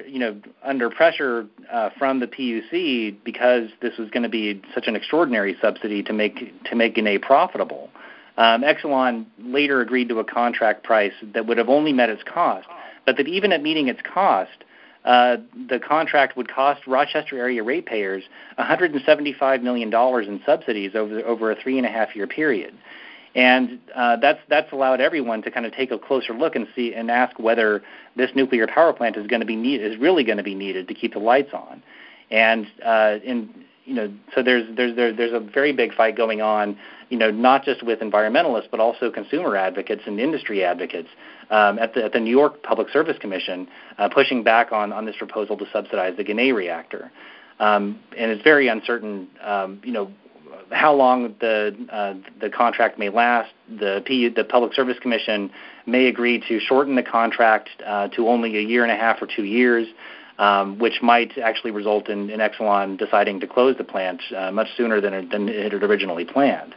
from the PUC, because this was going to be such an extraordinary subsidy to make Ginna profitable, Exelon later agreed to a contract price that would have only met its cost, but that even at meeting its cost, the contract would cost Rochester area ratepayers $175 million in subsidies over a 3.5-year period. And that's allowed everyone to kind of take a closer look and see and ask whether this nuclear power plant is really going to be needed to keep the lights on. And so there's a very big fight going on, not just with environmentalists but also consumer advocates and industry advocates at the New York Public Service Commission, pushing back on this proposal to subsidize the Ginna reactor. And it's very uncertain, how long the contract may last. The Public Service Commission may agree to shorten the contract to only 1.5 years or 2 years, which might actually result in Exelon deciding to close the plant much sooner than it had originally planned.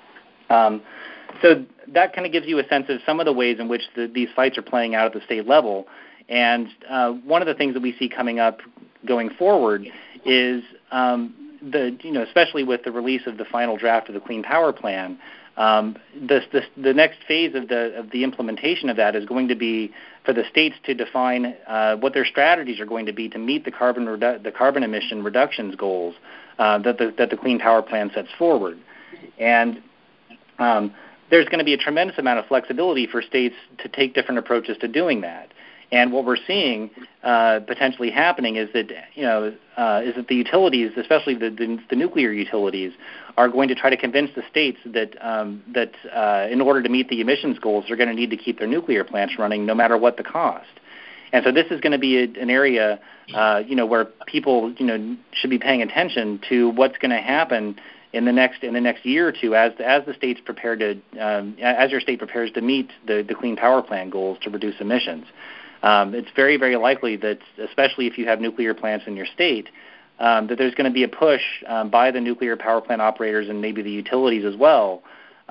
So that kind of gives you a sense of some of the ways in which these fights are playing out at the state level. And one of the things that we see coming up going forward is especially with the release of the final draft of the Clean Power Plan, the next phase of the implementation of that is going to be for the states to define what their strategies are going to be to meet the carbon emission reductions goals that the Clean Power Plan sets forward. And there's going to be a tremendous amount of flexibility for states to take different approaches to doing that. And what we're seeing potentially happening is that the utilities, especially the nuclear utilities, are going to try to convince the states that in order to meet the emissions goals, they're going to need to keep their nuclear plants running no matter what the cost. And so this is going to be an area where people should be paying attention to what's going to happen in the next year or two as the states prepare to as your state prepares to meet the Clean Power Plan goals to reduce emissions. It's very, very likely that, especially if you have nuclear plants in your state, that there's going to be a push by the nuclear power plant operators and maybe the utilities as well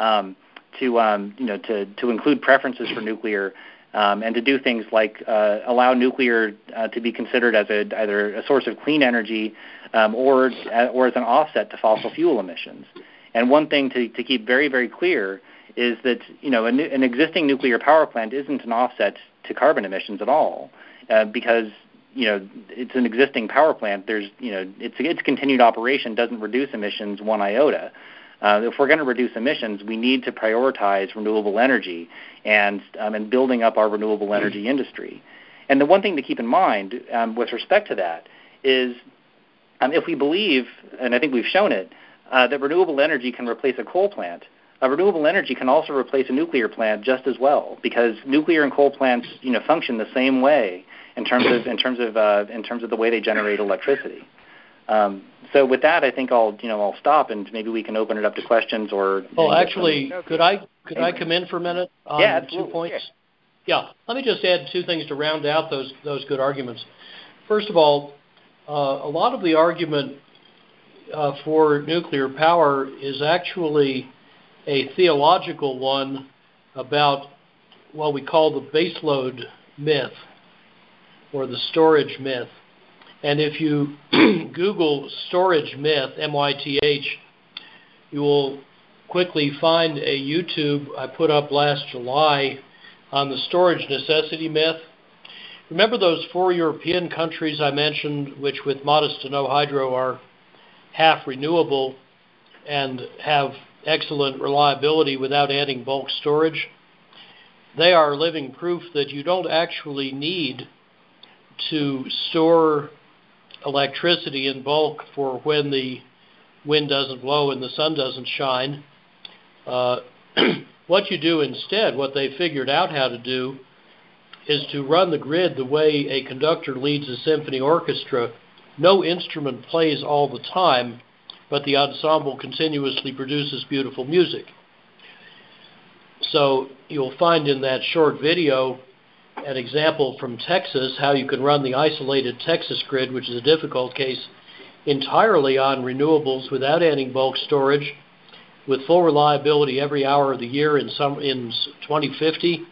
to include preferences for nuclear and to do things like allow nuclear to be considered as either a source of clean energy or as an offset to fossil fuel emissions. And one thing to keep very, very clear is that an existing nuclear power plant isn't an offset to carbon emissions at all, because it's an existing power plant. There's its continued operation doesn't reduce emissions one iota. If we're going to reduce emissions, we need to prioritize renewable energy and building up our renewable energy industry. And the one thing to keep in mind with respect to that is if we believe, and I think we've shown it, that renewable energy can replace a coal plant, renewable energy can also replace a nuclear plant just as well, because nuclear and coal plants function the same way in terms of the way they generate electricity. So with that, I think I'll stop, and maybe we can open it up to questions or. Well, actually, could I come in for a minute on 2 points? Yeah, let me just add 2 things to round out those good arguments. First of all, a lot of the argument for nuclear power is actually a theological one about what we call the baseload myth or the storage myth. And if you Google storage myth, MYTH, you will quickly find a YouTube I put up last July on the storage necessity myth. Remember those 4 European countries I mentioned, which with modest to no hydro are half renewable and have excellent reliability without adding bulk storage? They are living proof that you don't actually need to store electricity in bulk for when the wind doesn't blow and the sun doesn't shine. What you do instead, what they figured out how to do, is to run the grid the way a conductor leads a symphony orchestra. No instrument plays all the time, but the ensemble continuously produces beautiful music. So you'll find in that short video an example from Texas, how you can run the isolated Texas grid, which is a difficult case, entirely on renewables without adding bulk storage, with full reliability every hour of the year in 2050,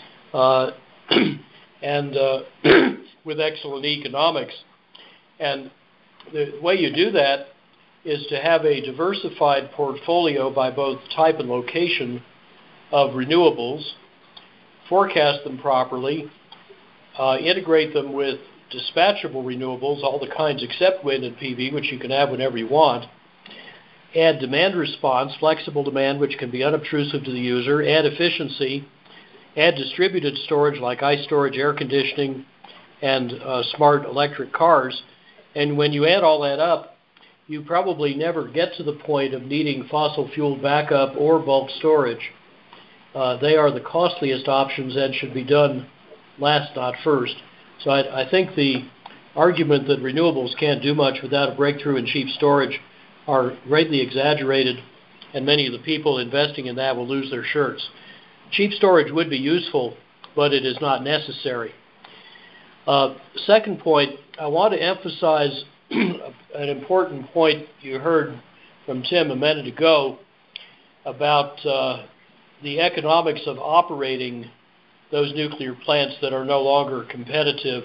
and with excellent economics. And the way you do that is to have a diversified portfolio by both type and location of renewables, forecast them properly, integrate them with dispatchable renewables, all the kinds except wind and PV, which you can have whenever you want, add demand response, flexible demand, which can be unobtrusive to the user, add efficiency, add distributed storage like ice storage, air conditioning, and smart electric cars. And when you add all that up, you probably never get to the point of needing fossil fuel backup or bulk storage. They are the costliest options and should be done last, not first. So I think the argument that renewables can't do much without a breakthrough in cheap storage are greatly exaggerated, and many of the people investing in that will lose their shirts. Cheap storage would be useful, but it is not necessary. Second point, I want to emphasize an important point you heard from Tim a minute ago about the economics of operating those nuclear plants that are no longer competitive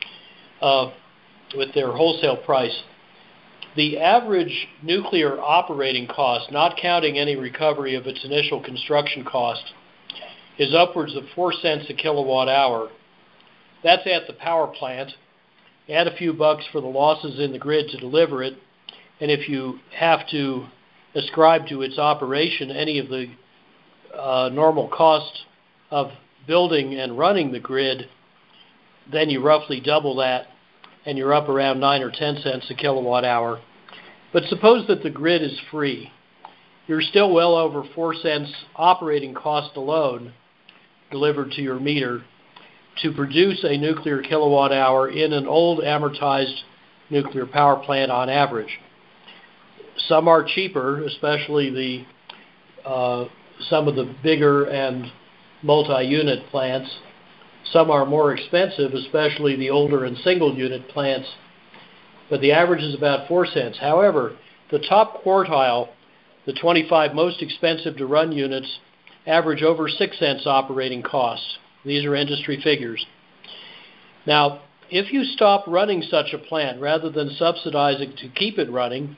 with their wholesale price. The average nuclear operating cost, not counting any recovery of its initial construction cost, is upwards of 4 cents a kilowatt hour. That's at the power plant. Add a few bucks for the losses in the grid to deliver it, and if you have to ascribe to its operation any of the normal cost of building and running the grid, then you roughly double that, and you're up around 9 or 10 cents a kilowatt hour. But suppose that the grid is free. You're still well over 4 cents operating cost alone delivered to your meter to produce a nuclear kilowatt hour in an old amortized nuclear power plant on average. Some are cheaper, especially some of the bigger and multi-unit plants. Some are more expensive, especially the older and single-unit plants, but the average is about 4 cents. However, the top quartile, the 25 most expensive to run units, average over 6 cents operating costs. These are industry figures. Now, if you stop running such a plant rather than subsidizing to keep it running,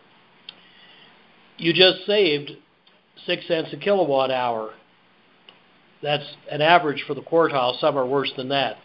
you just saved 6 cents a kilowatt hour. That's an average for the quartile. Some are worse than that.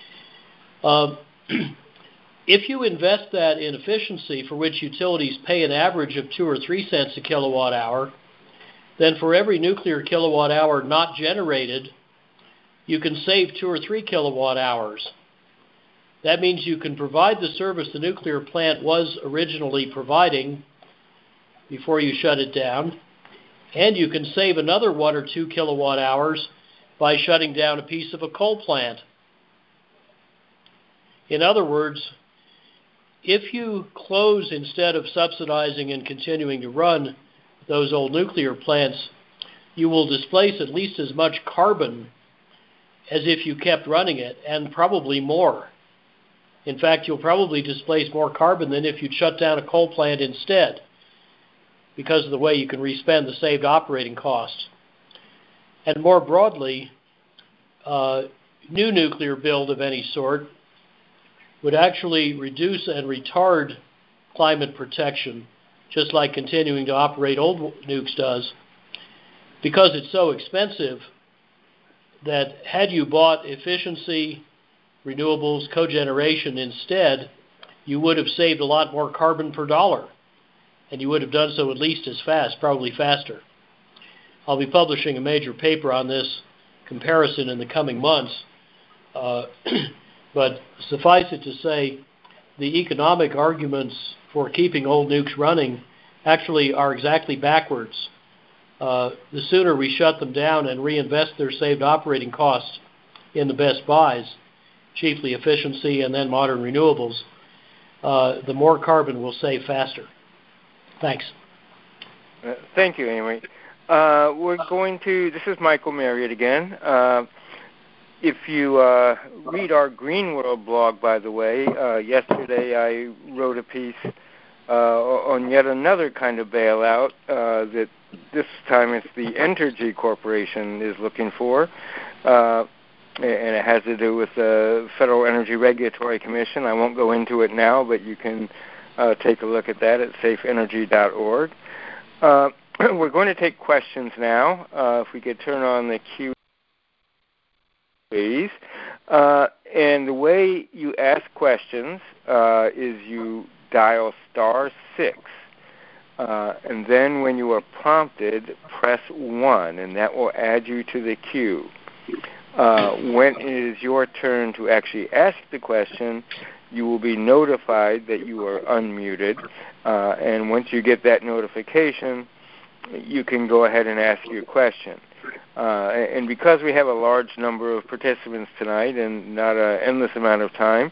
If you invest that in efficiency, for which utilities pay an average of 2 or 3 cents a kilowatt hour, then for every nuclear kilowatt hour not generated, you can save 2 or 3 kilowatt hours. That means you can provide the service the nuclear plant was originally providing before you shut it down, and you can save another 1 or 2 kilowatt hours by shutting down a piece of a coal plant. In other words, if you close instead of subsidizing and continuing to run those old nuclear plants, you will displace at least as much carbon as if you kept running it, and probably more. In fact, you'll probably displace more carbon than if you'd shut down a coal plant instead, because of the way you can respend the saved operating costs. And more broadly, new nuclear build of any sort would actually reduce and retard climate protection, just like continuing to operate old nukes does, because it's so expensive that had you bought efficiency, renewables, cogeneration instead, you would have saved a lot more carbon per dollar, and you would have done so at least as fast, probably faster. I'll be publishing a major paper on this comparison in the coming months, but suffice it to say, the economic arguments for keeping old nukes running actually are exactly backwards. The sooner we shut them down and reinvest their saved operating costs in the best buys, chiefly efficiency and then modern renewables, the more carbon we'll save faster. Thanks. Thank you, Amory. This is Michael Marriott again. If you read our Green World blog, by the way, yesterday I wrote a piece on yet another kind of bailout that this time it's the Entergy Corporation is looking for. And it has to do with the Federal Energy Regulatory Commission. I won't go into it now, but you can take a look at that at safeenergy.org. We're going to take questions now. If we could turn on the queue, please. And the way you ask questions is you dial *6. And then when you are prompted, press 1, and that will add you to the queue. When it is your turn to actually ask the question, you will be notified that you are unmuted. And once you get that notification, you can go ahead and ask your question. And because we have a large number of participants tonight and not an endless amount of time,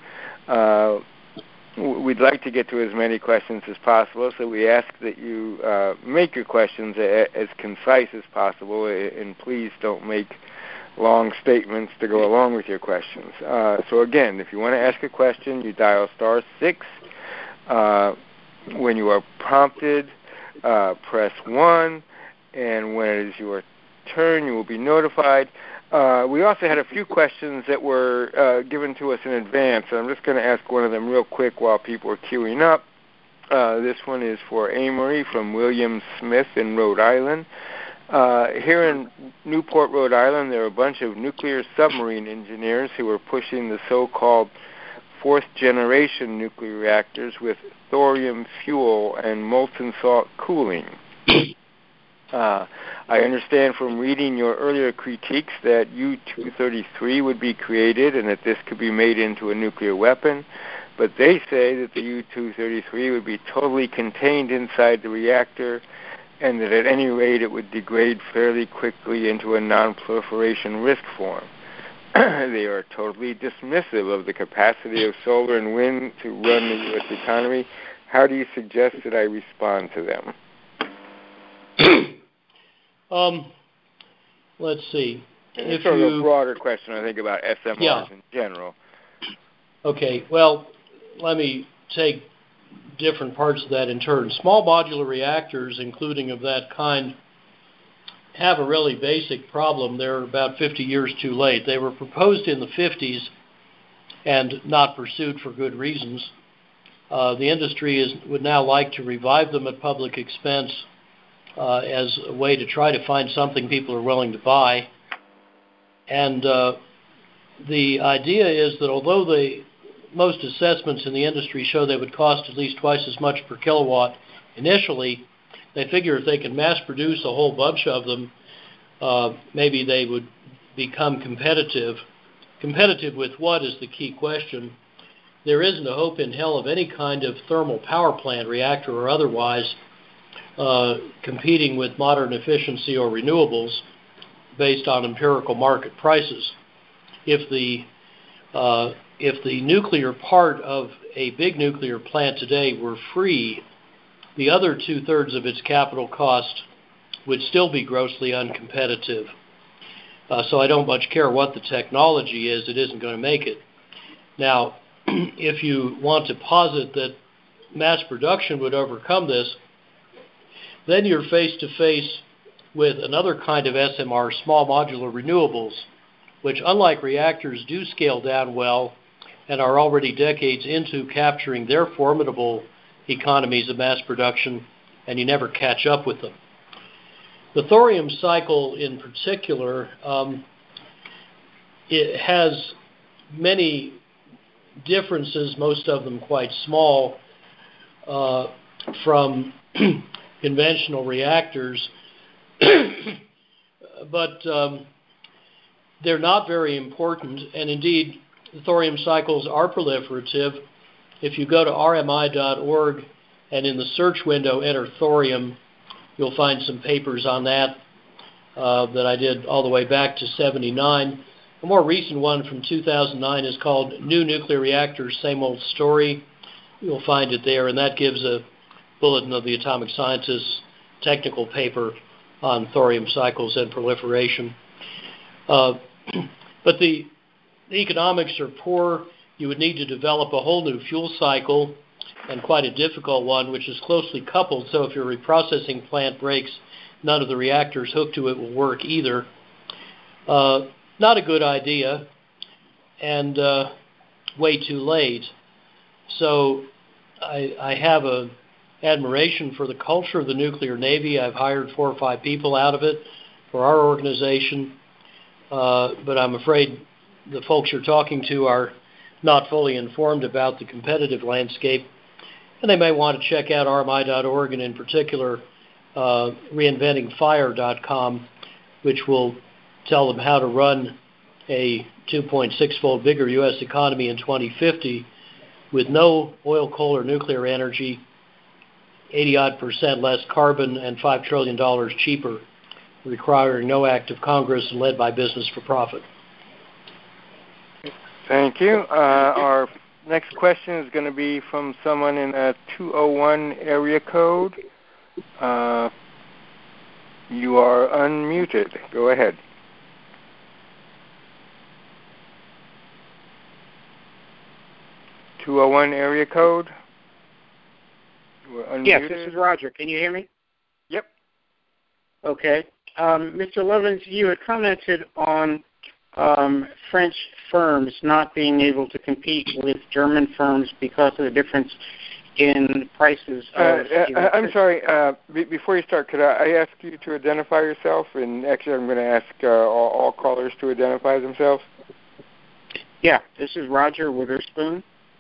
we'd like to get to as many questions as possible, so we ask that you make your questions as concise as possible, and please don't make long statements to go along with your questions. So again, if you want to ask a question, you dial *6. When you are prompted, press 1, and when it is your turn, you will be notified. We also had a few questions that were given to us in advance, and I'm just going to ask one of them real quick while people are queuing up. This one is for Amory from William Smith in Rhode Island. Here in Newport, Rhode Island, there are a bunch of nuclear submarine engineers who are pushing the so-called fourth-generation nuclear reactors with thorium fuel and molten salt cooling. I understand from reading your earlier critiques that U-233 would be created and that this could be made into a nuclear weapon, but they say that the U-233 would be totally contained inside the reactor and that at any rate it would degrade fairly quickly into a non-proliferation risk form. They are totally dismissive of the capacity of solar and wind to run the U.S. economy. How do you suggest that I respond to them? Let's see. It's sort of a broader question, I think, about SMRs in general. Okay, well, let me take different parts of that in turn. Small modular reactors, including of that kind, have a really basic problem. They're about 50 years too late. They were proposed in the 50s and not pursued for good reasons. The industry would now like to revive them at public expense as a way to try to find something people are willing to buy. And the idea is that although most assessments in the industry show they would cost at least twice as much per kilowatt initially, they figure if they can mass produce a whole bunch of them, maybe they would become competitive. Competitive with what is the key question. There isn't a hope in hell of any kind of thermal power plant, reactor or otherwise, competing with modern efficiency or renewables based on empirical market prices. If the nuclear part of a big nuclear plant today were free, the other 2/3 of its capital cost would still be grossly uncompetitive. So I don't much care what the technology is, it isn't going to make it. Now, if you want to posit that mass production would overcome this, then you're face to face with another kind of SMR, small modular renewables, which, unlike reactors, do scale down well and are already decades into capturing their formidable economies of mass production, and you never catch up with them. The thorium cycle in particular, it has many differences, most of them quite small, from conventional reactors, but they're not very important, and indeed the thorium cycles are proliferative. If you go to rmi.org and in the search window enter thorium, you'll find some papers on that that I did all the way back to 79. A more recent one from 2009 is called New Nuclear Reactors, Same Old Story. You'll find it there, and that gives a bulletin of the Atomic Scientists technical paper on thorium cycles and proliferation. But the economics are poor. You would need to develop a whole new fuel cycle, and quite a difficult one, which is closely coupled. So if your reprocessing plant breaks, none of the reactors hooked to it will work either. Not a good idea, and way too late. So I have a admiration for the culture of the nuclear Navy. I've hired 4 or 5 people out of it for our organization, but I'm afraid the folks you're talking to are not fully informed about the competitive landscape, and they may want to check out RMI.org, and in particular reinventingfire.com, which will tell them how to run a 2.6-fold bigger U.S. economy in 2050 with no oil, coal, or nuclear energy, 80-odd% less carbon, and $5 trillion cheaper, requiring no act of Congress and led by business for profit. Thank you. Our next question is going to be from someone in a 201 area code. You are unmuted. Go ahead. .201 area code. Yes, this is Roger. Can you hear me? Yep. Okay. Mr. Lovins, you had commented on French firms not being able to compete with German firms because of the difference in prices. I'm sorry. Before you start, could I ask you to identify yourself? And actually, I'm going to ask all callers to identify themselves. Yeah, this is Roger Witherspoon.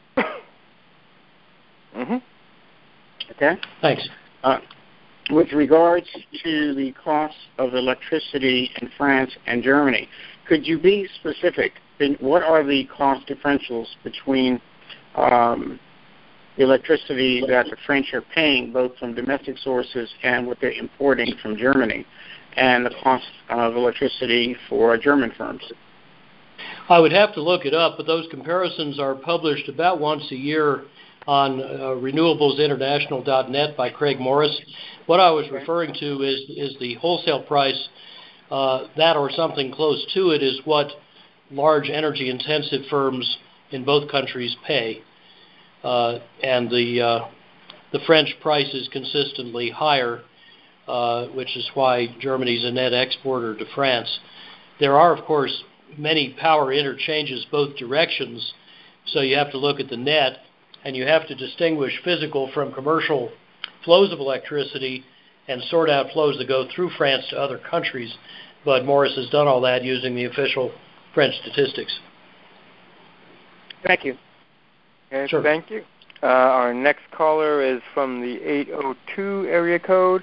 Mm-hmm. Okay. Thanks. With regards to the cost of electricity in France and Germany, could you be specific? What are the cost differentials between the electricity that the French are paying, both from domestic sources and what they're importing from Germany, and the cost of electricity for German firms? I would have to look it up, but those comparisons are published about once a year on renewablesinternational.net by Craig Morris. What I was referring to is the wholesale price. That or something close to it is what large energy-intensive firms in both countries pay. And the French price is consistently higher, which is why Germany's a net exporter to France. There are, of course, many power interchanges both directions, so you have to look at the net, and you have to distinguish physical from commercial flows of electricity and sort out flows that go through France to other countries. But Morris has done all that using the official French statistics. Thank you. Okay, sure. Thank you. Our next caller is from the 802 area code.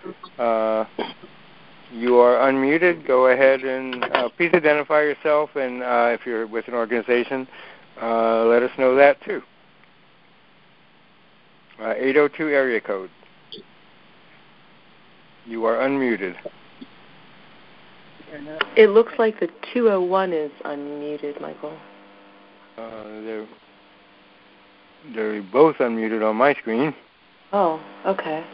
You are unmuted. Go ahead and please identify yourself, and if you're with an organization, let us know that too. 802 area code. You are unmuted. It looks like the 201 is unmuted, Michael. They're both unmuted on my screen. Oh, okay.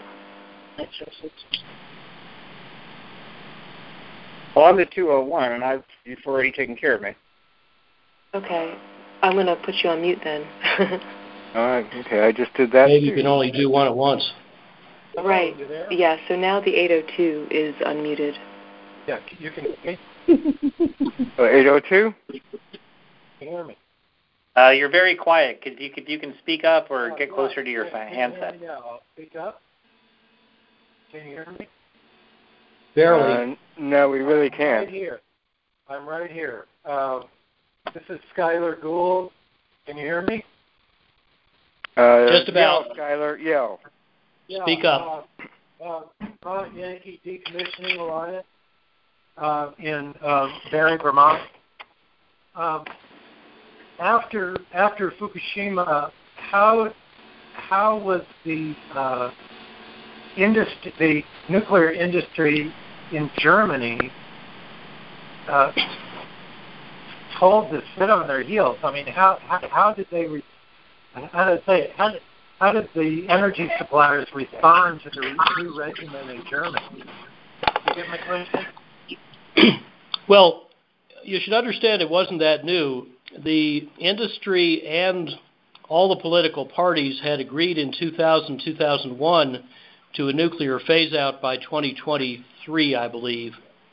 Well, I'm the 201, and you've already taken care of me. Okay. I'm going to put you on mute then. All right. Okay, I just did that. Maybe you can only do one at once. Right. Yeah, so now the 802 is unmuted. Yeah, you can hear me? 802? Can you hear me? You're very quiet. You can speak up or get closer to your handset. Yeah, I'll speak up. Can you hear me? Barely. No, we really can't. I'm right here. This is Skylar Gould. Can you hear me? Just about. Yell, Skylar, yell. Yeah, Speak up. Yankee Decommissioning Alliance in Barre, Vermont. After Fukushima, how was the the nuclear industry in Germany told to sit on their heels. I mean, how did they? How did the energy suppliers respond to the new regimen in Germany? You get my question? Well, you should understand it wasn't that new. The industry and all the political parties had agreed in 2000, 2001 to a nuclear phase-out by 2023, I believe.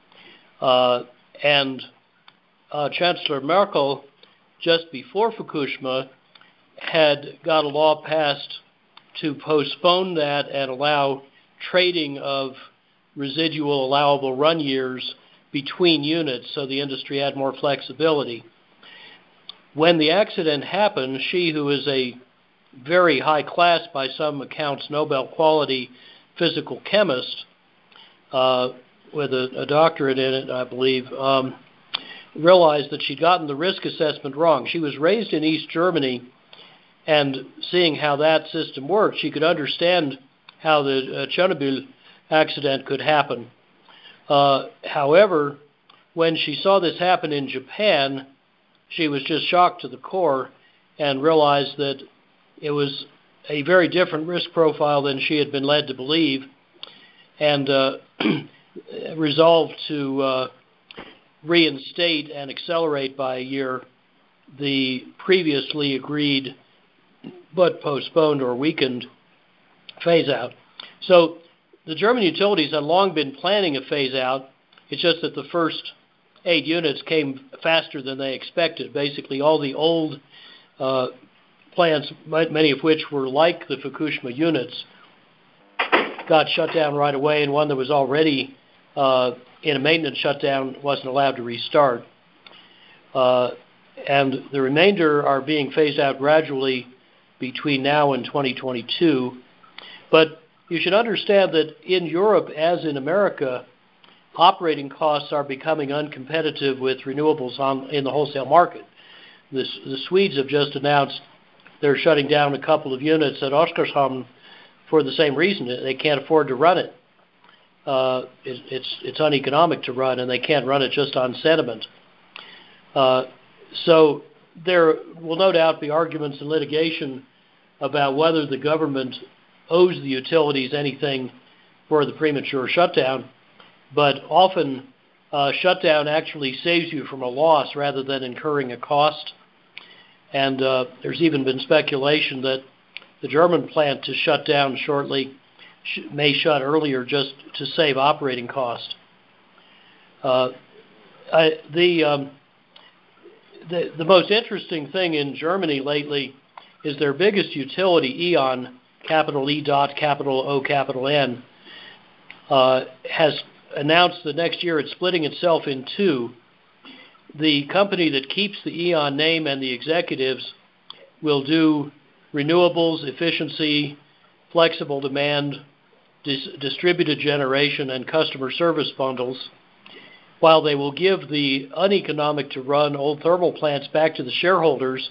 And Chancellor Merkel, just before Fukushima, had got a law passed to postpone that and allow trading of residual allowable run years between units so the industry had more flexibility. When the accident happened, she, who is a very high class, by some accounts, Nobel quality physical chemist with a doctorate in it, I believe, realized that she'd gotten the risk assessment wrong. She was raised in East Germany, and seeing how that system worked, she could understand how the Chernobyl accident could happen. However, when she saw this happen in Japan, she was just shocked to the core and realized that it was a very different risk profile than she had been led to believe, and resolved to reinstate and accelerate by a year the previously agreed but postponed or weakened phase-out. So the German utilities had long been planning a phase-out. It's just that the first 8 units came faster than they expected. Basically, all the old plants, many of which were like the Fukushima units, got shut down right away, and one that was already in a maintenance shutdown wasn't allowed to restart. And the remainder are being phased out gradually between now and 2022. But you should understand that in Europe, as in America, operating costs are becoming uncompetitive with renewables in the wholesale market. The Swedes have just announced they're shutting down a couple of units at Oskarshamn for the same reason. They can't afford to run it. It's uneconomic to run, and they can't run it just on sentiment. So there will no doubt be arguments and litigation about whether the government owes the utilities anything for the premature shutdown, but often shutdown actually saves you from a loss rather than incurring a cost. And there's even been speculation that the German plant to shut down shortly may shut earlier just to save operating cost. The most interesting thing in Germany lately is their biggest utility, E.ON, capital E dot, capital O, capital N, has announced that next year it's splitting itself in two. The company that keeps the E.ON name and the executives will do renewables, efficiency, flexible demand, distributed generation, and customer service bundles, while they will give the uneconomic to run old thermal plants back to the shareholders.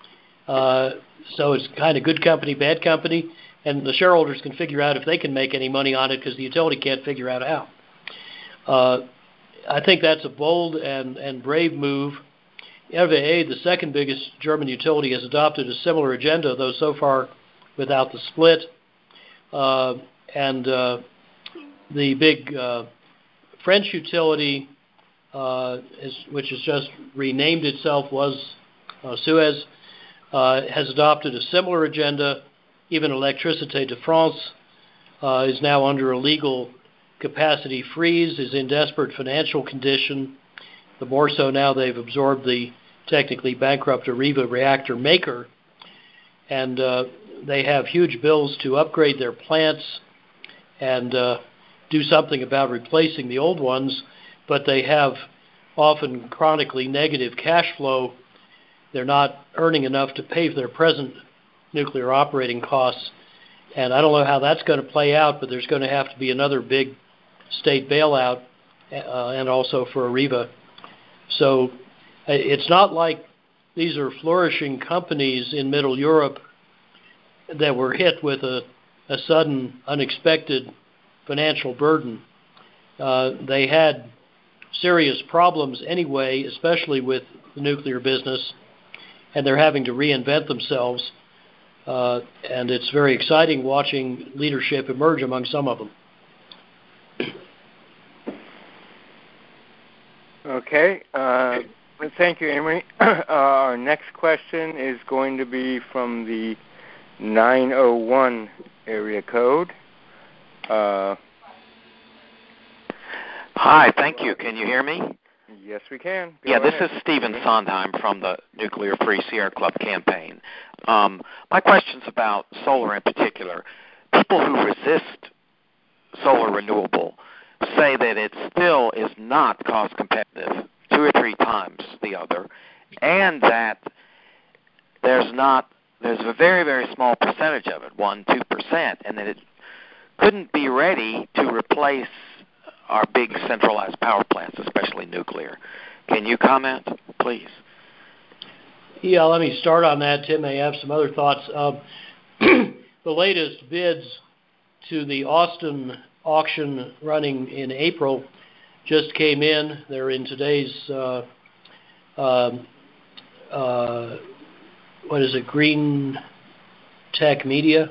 So it's kind of good company, bad company, and the shareholders can figure out if they can make any money on it because the utility can't figure out how. I think that's a bold and brave move. RWE, the second biggest German utility, has adopted a similar agenda, though so far without the split. And the big French utility, which has just renamed itself, was Suez, has adopted a similar agenda. Even Électricité de France is now under a legal capacity freeze, is in desperate financial condition, the more so now they've absorbed the technically bankrupt Areva reactor maker. And they have huge bills to upgrade their plants and do something about replacing the old ones, but they have often chronically negative cash flow. They're not earning enough to pay for their present nuclear operating costs. And I don't know how that's going to play out, but there's going to have to be another big state bailout, and also for Areva. So it's not like these are flourishing companies in Middle Europe that were hit with a a sudden, unexpected financial burden. They had serious problems anyway, especially with the nuclear business, and they're having to reinvent themselves. And it's very exciting watching leadership emerge among some of them. Okay. Thank you, Amory. Our next question is going to be from the 901 area code. Hi, thank you. Can you hear me? Yes, we can. Go ahead. This is Stephen Sondheim from the Nuclear Free Sierra Club campaign. My question's about solar in particular. People who resist solar renewable say that it still is not cost competitive, 2 or 3 times the other, and that there's a very, very small percentage of it, 1-2%, and that it couldn't be ready to replace our big centralized power plants, especially nuclear. Can you comment, please? Yeah, let me start on that. Tim may have some other thoughts. The latest bids to the Austin auction running in April just came in. They're in today's, Green Tech Media.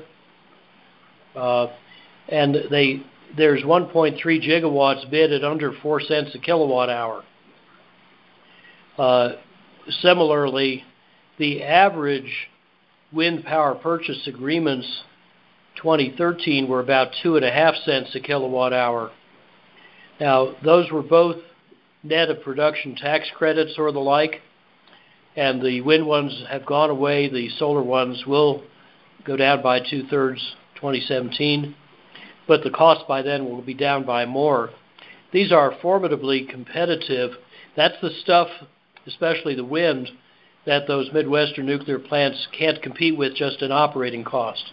And there's 1.3 gigawatts bid at under 4 cents a kilowatt hour. Similarly, the average wind power purchase agreements 2013 were about 2.5 cents a kilowatt hour. Now, those were both net of production tax credits or the like, and the wind ones have gone away. The solar ones will go down by 2/3 2017, but the cost by then will be down by more. These are formidably competitive. That's the stuff, especially the wind, that those Midwestern nuclear plants can't compete with just in operating cost.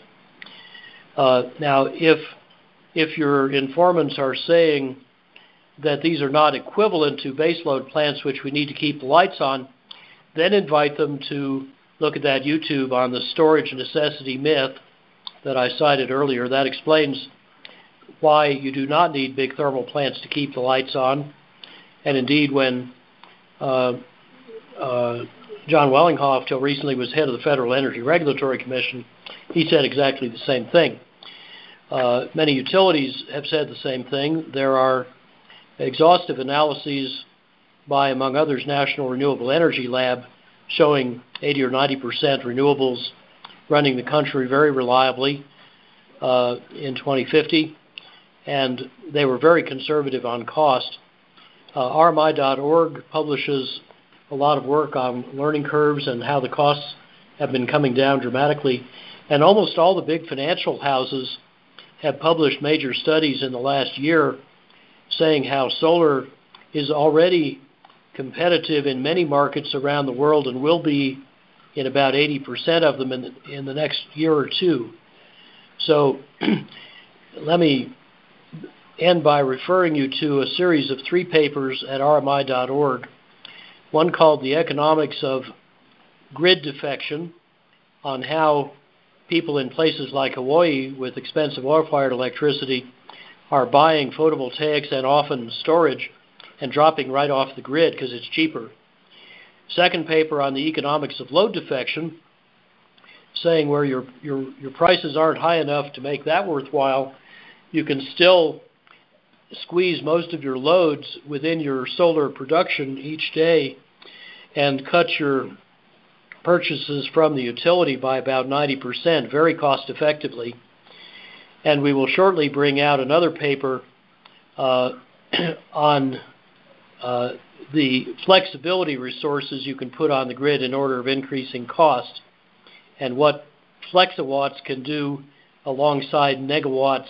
Now, if your informants are saying that these are not equivalent to baseload plants which we need to keep the lights on, then invite them to look at that YouTube on the storage necessity myth that I cited earlier. That explains why you do not need big thermal plants to keep the lights on. And indeed, when John Wellinghoff, till recently, was head of the Federal Energy Regulatory Commission, he said exactly the same thing. Many utilities have said the same thing. There are exhaustive analyses by, among others, National Renewable Energy Lab showing 80 or 90% renewables running the country very reliably in 2050, and they were very conservative on cost. RMI.org publishes a lot of work on learning curves and how the costs have been coming down dramatically, and almost all the big financial houses have published major studies in the last year saying how solar is already competitive in many markets around the world and will be in about 80% of them in the next year or two. So let me end by referring you to a series of 3 papers at RMI.org, one called The Economics of Grid Defection, on how people in places like Hawaii with expensive oil-fired electricity are buying photovoltaics and often storage and dropping right off the grid because it's cheaper. Second paper on the economics of load defection, saying where your prices aren't high enough to make that worthwhile, you can still squeeze most of your loads within your solar production each day and cut your purchases from the utility by about 90%, very cost effectively. And we will shortly bring out another paper on the flexibility resources you can put on the grid in order of increasing cost, and what flexawatts can do alongside negawatts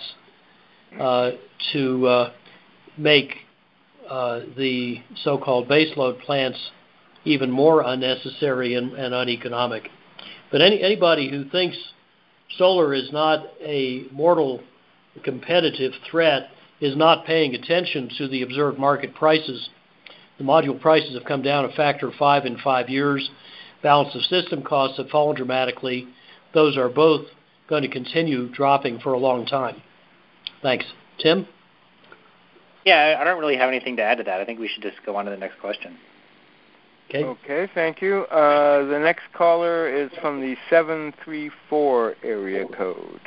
to make the so-called baseload plants even more unnecessary and uneconomic. But anybody who thinks solar is not a mortal competitive threat is not paying attention to the observed market prices. The module prices have come down a factor of 5 in 5 years. Balance of system costs have fallen dramatically. Those are both going to continue dropping for a long time. Thanks. Tim? Yeah, I don't really have anything to add to that. I think we should just go on to the next question. Okay, thank you. The next caller is from the 734 area code.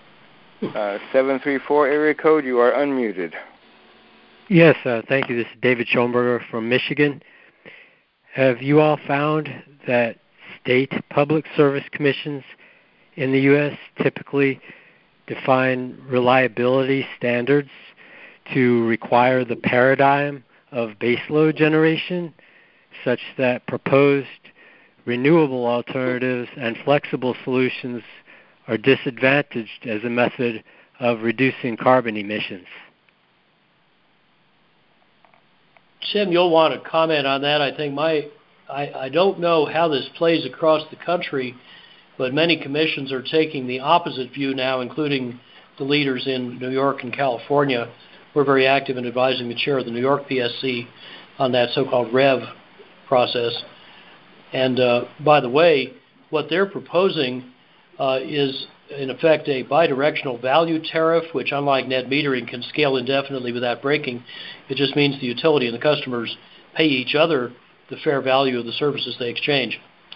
734 area code, you are unmuted. Yes, thank you. This is David Schoenberger from Michigan. Have you all found that state public service commissions in the U.S. typically define reliability standards to require the paradigm of baseload generation, such that proposed renewable alternatives and flexible solutions are disadvantaged as a method of reducing carbon emissions? Tim, you'll want to comment on that. I think I don't know how this plays across the country, but many commissions are taking the opposite view now, including the leaders in New York and California. We're very active in advising the chair of the New York PSC on that so-called REV process. And by the way, what they're proposing is, in effect, a bidirectional value tariff, which, unlike net metering, can scale indefinitely without breaking. It just means the utility and the customers pay each other the fair value of the services they exchange.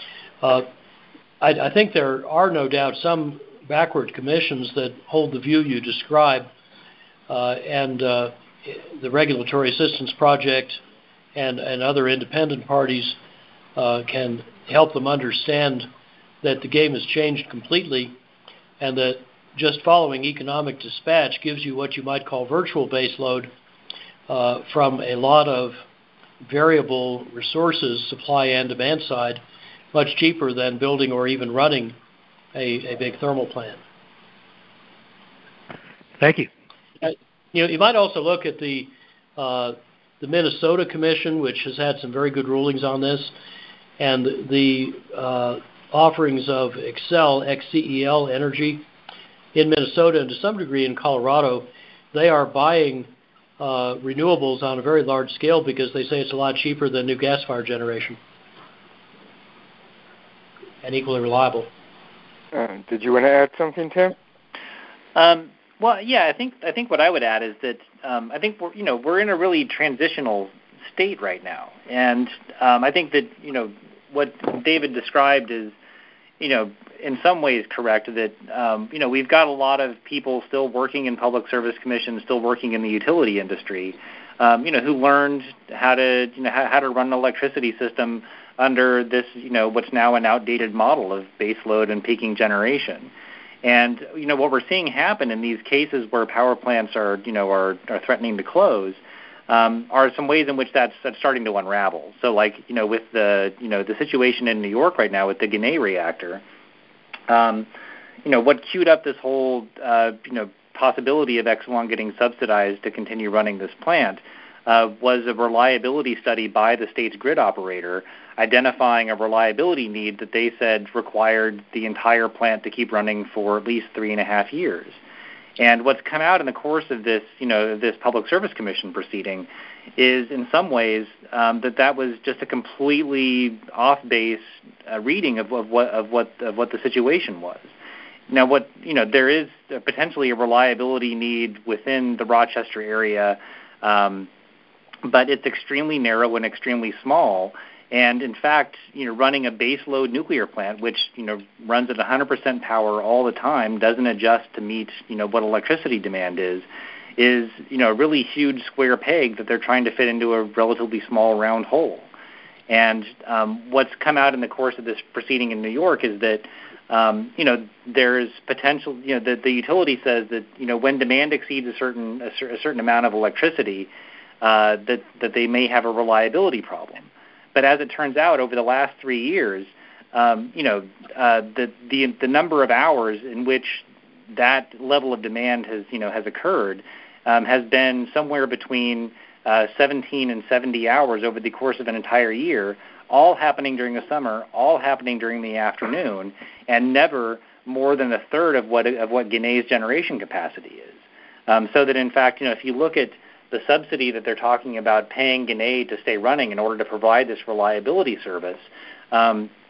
I think there are no doubt some backward commissions that hold the view you describe, and the Regulatory Assistance Project and other independent parties can help them understand that the game has changed completely, and that just following economic dispatch gives you what you might call virtual baseload from a lot of variable resources, supply and demand side, much cheaper than building or even running a big thermal plant. Thank you. You might also look at the Minnesota Commission, which has had some very good rulings on this, and the offerings of XCEL Energy in Minnesota, and to some degree in Colorado. They are buying renewables on a very large scale because they say it's a lot cheaper than new gas-fired generation and equally reliable. Did you want to add something, Tim? Well, yeah, I think what I would add is that I think we're in a really transitional state right now, and I think that what David described is in some ways correct, that we've got a lot of people still working in public service commissions, still working in the utility industry, who learned how to run an electricity system under this what's now an outdated model of baseload and peaking generation. And what we're seeing happen in these cases where power plants are threatening to close are some ways in which that's starting to unravel. So with the situation in New York right now with the Ginna reactor, what queued up this whole possibility of Exelon getting subsidized to continue running this plant was a reliability study by the state's grid operator identifying a reliability need that they said required the entire plant to keep running for at least 3.5 years. And what's come out in the course of this, this Public Service Commission proceeding, is in some ways that was just a completely off-base reading of what the situation was. Now, there is potentially a reliability need within the Rochester area, but it's extremely narrow and extremely small. And in fact, running a baseload nuclear plant, which runs at 100% power all the time, doesn't adjust to meet what electricity demand is a really huge square peg that they're trying to fit into a relatively small round hole. And what's come out in the course of this proceeding in New York is that there's potential. The utility says that when demand exceeds a certain amount of electricity, that they may have a reliability problem. But as it turns out, over the last 3 years, the number of hours in which that level of demand has occurred has been somewhere between 17 and 70 hours over the course of an entire year, all happening during the summer, all happening during the afternoon, and never more than a third of what Ginna's generation capacity is. So that in fact, if you look at the subsidy that they're talking about paying Ginna to stay running in order to provide this reliability service,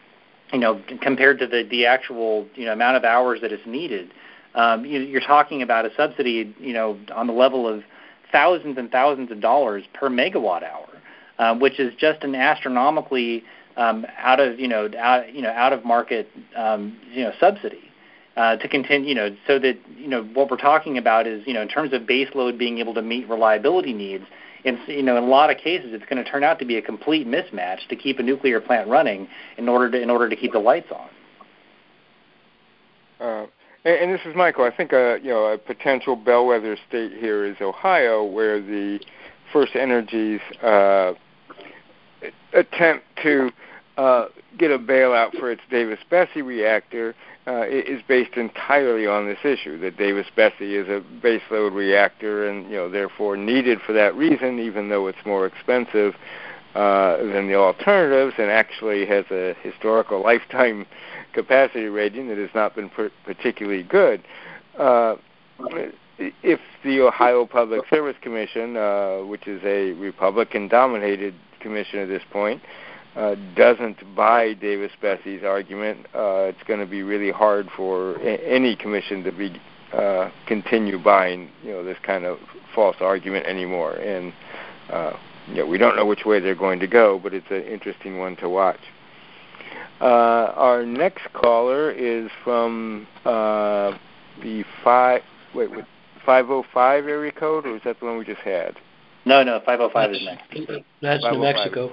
compared to the actual amount of hours that is needed, you're talking about a subsidy on the level of thousands and thousands of dollars per megawatt hour, which is just an astronomically out of market subsidy. To continue, so that what we're talking about is in terms of base load being able to meet reliability needs. In a lot of cases, it's going to turn out to be a complete mismatch to keep a nuclear plant running in order to keep the lights on. And this is Michael. I think a potential bellwether state here is Ohio, where the FirstEnergy's attempt to get a bailout for its Davis-Besse reactor is based entirely on this issue, that Davis-Besse is a baseload reactor and therefore needed for that reason, even though it's more expensive than the alternatives, and actually has a historical lifetime capacity rating that has not been particularly good. If the Ohio Public Service Commission, which is a Republican-dominated commission at this point, doesn't buy Davis-Besse's argument, it's going to be really hard for any commission to continue buying this kind of false argument anymore. And we don't know which way they're going to go, but it's an interesting one to watch. Our next caller is from the 505 area code, or is that the one we just had? No, 505 is next. That's New Mexico.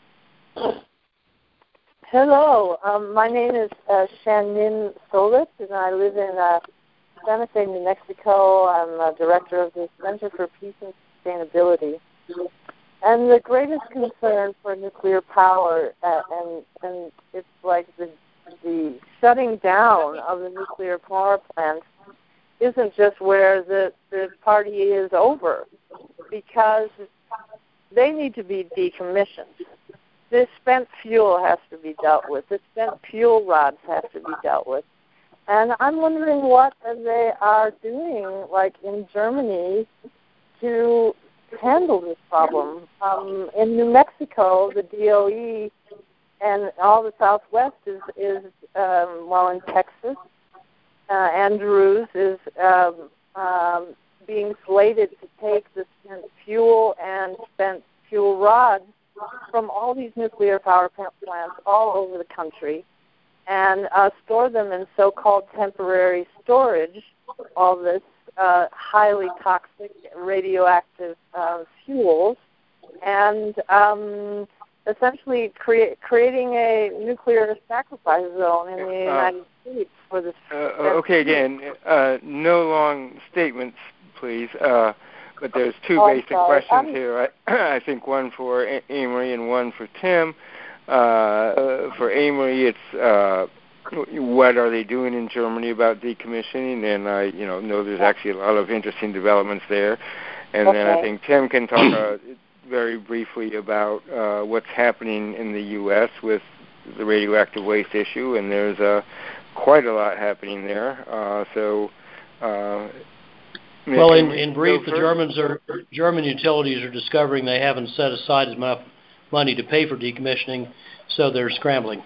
Hello, my name is Shanmin Solis, and I live in Santa Fe, New Mexico. I'm a director of the Center for Peace and Sustainability. And the greatest concern for nuclear power, and it's like the shutting down of the nuclear power plants, isn't just where the party is over, because they need to be decommissioned. The spent fuel has to be dealt with. The spent fuel rods have to be dealt with. And I'm wondering what they are doing, like in Germany, to handle this problem. In New Mexico, the DOE and all the Southwest is in Texas, Andrews is being slated to take the spent fuel and spent fuel rods from all these nuclear power plants all over the country and store them in so-called temporary storage, all this highly toxic radioactive fuels, and essentially creating a nuclear sacrifice zone in the United States for this. Okay, again, no long statements, please. But there's two basic questions here. I think one for Amory and one for Tim. For Amory, it's what are they doing in Germany about decommissioning? And I know there's actually a lot of interesting developments there. And then I think Tim can talk very briefly about what's happening in the U.S. with the radioactive waste issue. And there's quite a lot happening there. Well, in brief, the German utilities are discovering they haven't set aside enough money to pay for decommissioning, so they're scrambling.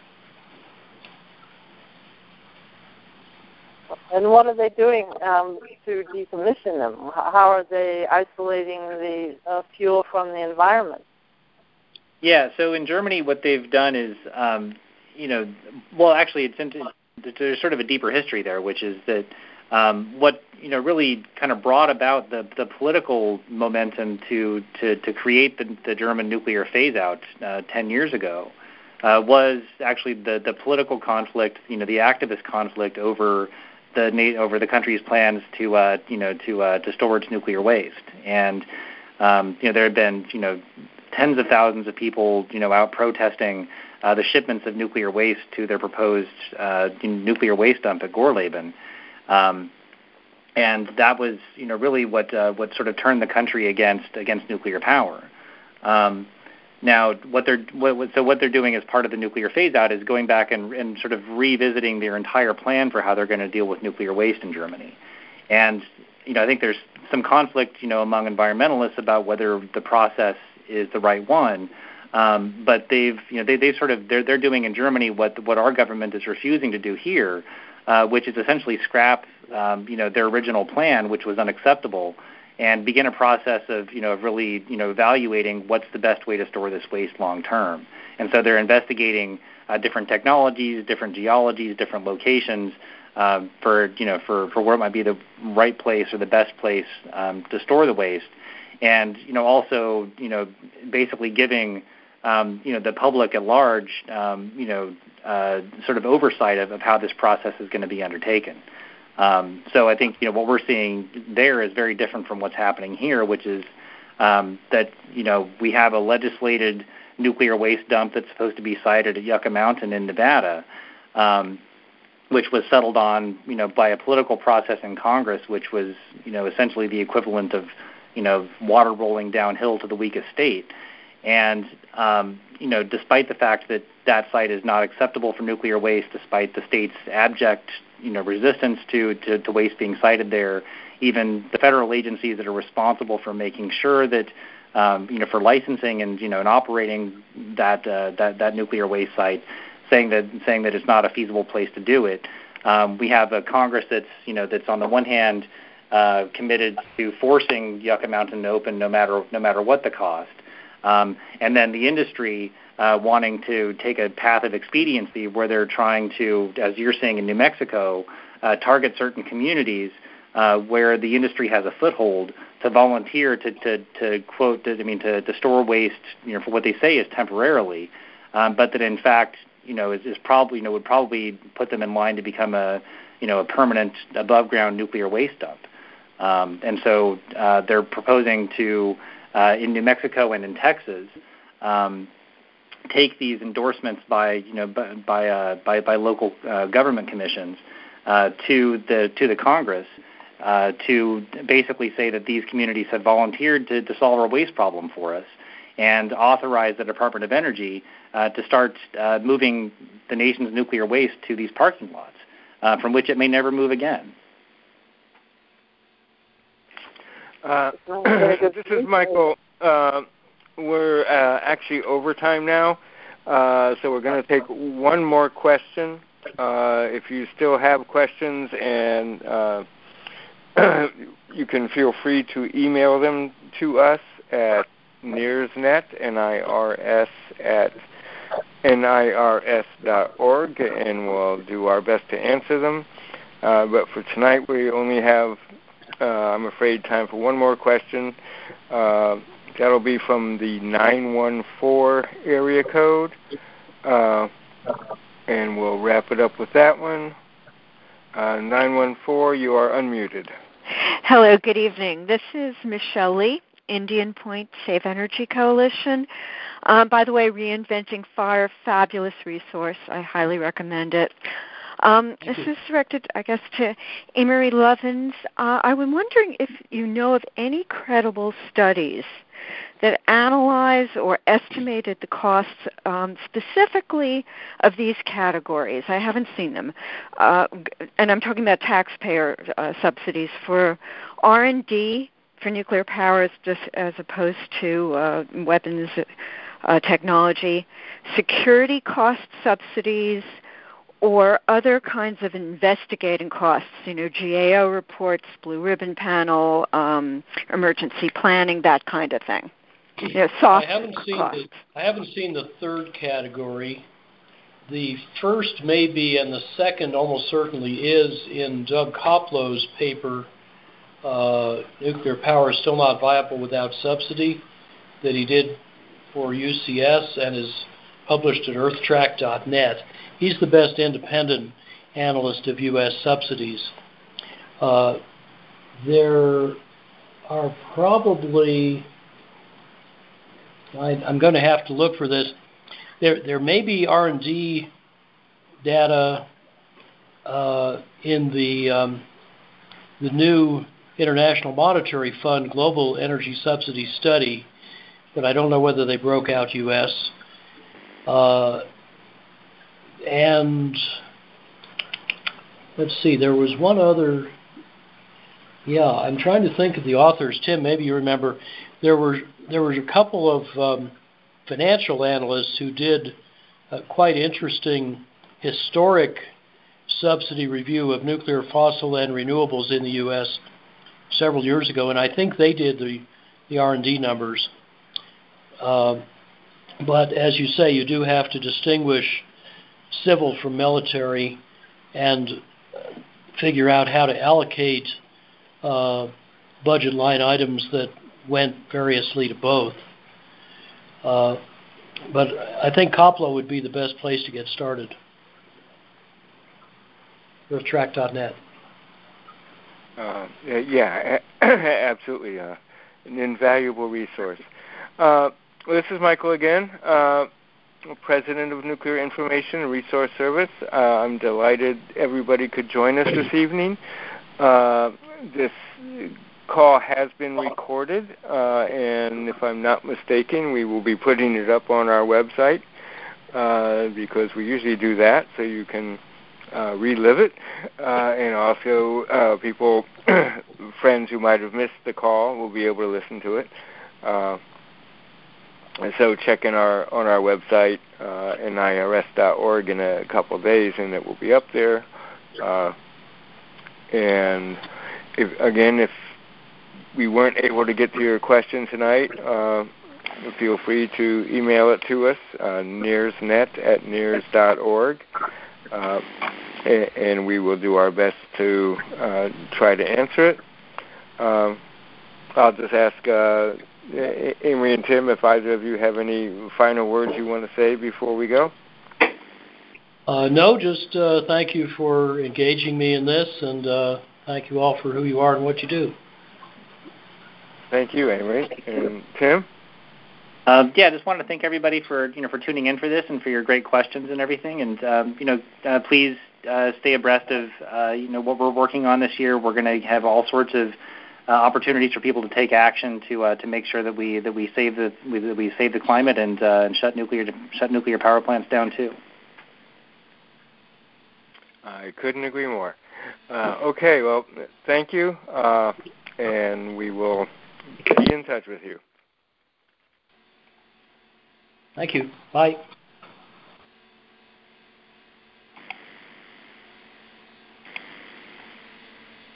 And what are they doing to decommission them? How are they isolating the fuel from the environment? Yeah, so in Germany, what they've done is, there's sort of a deeper history there, which is that what really kind of brought about the political momentum to create the German nuclear phase out 10 years ago was actually the political conflict, the activist conflict over the country's plans to store its nuclear waste. And there had been tens of thousands of people out protesting the shipments of nuclear waste to their proposed nuclear waste dump at Gorleben. And that was, really what sort of turned the country against nuclear power. Now, what they're doing as part of the nuclear phase out is going back and sort of revisiting their entire plan for how they're going to deal with nuclear waste in Germany. And I think there's some conflict, among environmentalists about whether the process is the right one. But they've they're doing in Germany what our government is refusing to do here, which is essentially scrap their original plan, which was unacceptable, and begin a process of really evaluating what's the best way to store this waste long term. And so they're investigating different technologies, different geologies, different locations for where it might be the right place or the best place to store the waste, and also basically giving the public at large sort of oversight of how this process is going to be undertaken. So I think what we're seeing there is very different from what's happening here, which is that we have a legislated nuclear waste dump that's supposed to be sited at Yucca Mountain in Nevada, which was settled on by a political process in Congress, which was essentially the equivalent of water rolling downhill to the weakest state. And despite the fact that that site is not acceptable for nuclear waste, despite the state's abject resistance to waste being sited there, even the federal agencies that are responsible for making sure that for licensing and and operating that nuclear waste site, saying that it's not a feasible place to do it. We have a Congress that's that's on the one hand committed to forcing Yucca Mountain to open no matter what the cost, and then the industry wanting to take a path of expediency where they're trying to, as you're saying in New Mexico, target certain communities where the industry has a foothold to volunteer to store waste for what they say is temporarily, but that in fact is probably would probably put them in line to become a permanent above ground nuclear waste dump. And so they're proposing to in New Mexico and in Texas take these endorsements by local government commissions to the Congress to basically say that these communities have volunteered to solve our waste problem for us, and authorize the Department of Energy to start moving the nation's nuclear waste to these parking lots, from which it may never move again. This is Michael. We're actually overtime now, so we're going to take one more question. If you still have questions, and you can feel free to email them to us at NIRSnet, NIRS at NIRS.org, and we'll do our best to answer them. But for tonight, we only have, I'm afraid, time for one more question. That'll be from the 914 area code, and we'll wrap it up with that one. 914, you are unmuted. Hello, good evening. This is Michelle Lee, Indian Point Save Energy Coalition. By the way, Reinventing Fire, fabulous resource. I highly recommend it. This is directed, I guess, to Amory Lovins. I was wondering if you know of any credible studies that analyze or estimated the costs specifically of these categories. I haven't seen them. And I'm talking about taxpayer subsidies for R&D for nuclear power as opposed to weapons technology, security cost subsidies, or other kinds of investigating costs, GAO reports, Blue Ribbon Panel, emergency planning, that kind of thing. Soft costs. I haven't seen the third category. The first maybe, and the second almost certainly is in Doug Koplow's paper, Nuclear Power is Still Not Viable Without Subsidy, that he did for UCS and is published at earthtrack.net. He's the best independent analyst of U.S. subsidies. There are probably, I'm going to have to look for this. There may be R&D data in the new International Monetary Fund Global Energy Subsidy Study, but I don't know whether they broke out U.S. And let's see, there was one other. Yeah, I'm trying to think of the authors. Tim, maybe you remember. There were a couple of financial analysts who did a quite interesting historic subsidy review of nuclear, fossil, and renewables in the U.S. several years ago, and I think they did the R&D numbers. But as you say, you do have to distinguish civil from military and figure out how to allocate budget line items that went variously to both. But I think COPLA would be the best place to get started. EarthTrack.net. Yeah, absolutely. An invaluable resource. This is Michael again, President of Nuclear Information and Resource Service. I'm delighted everybody could join us this evening. This call has been recorded, and if I'm not mistaken, we will be putting it up on our website because we usually do that so you can relive it, and also people, friends who might have missed the call will be able to listen to it. And so check in on our website, nirs.org, in a couple of days, and it will be up there. And if we weren't able to get to your question tonight, feel free to email it to us, nirsnet@nirs.org, and we will do our best to try to answer it. I'll just ask Amory and Tim if either of you have any final words you want to say before we go. No, just thank you for engaging me in this, and thank you all for who you are and what you do. Thank you, Amory. And Tim? I just wanted to thank everybody for tuning in for this and for your great questions and everything. And please stay abreast of what we're working on this year. We're going to have all sorts of opportunities for people to take action to make sure that we save the climate and shut nuclear power plants down too. I couldn't agree more. Okay, well, thank you, and we will be in touch with you. Thank you. Bye.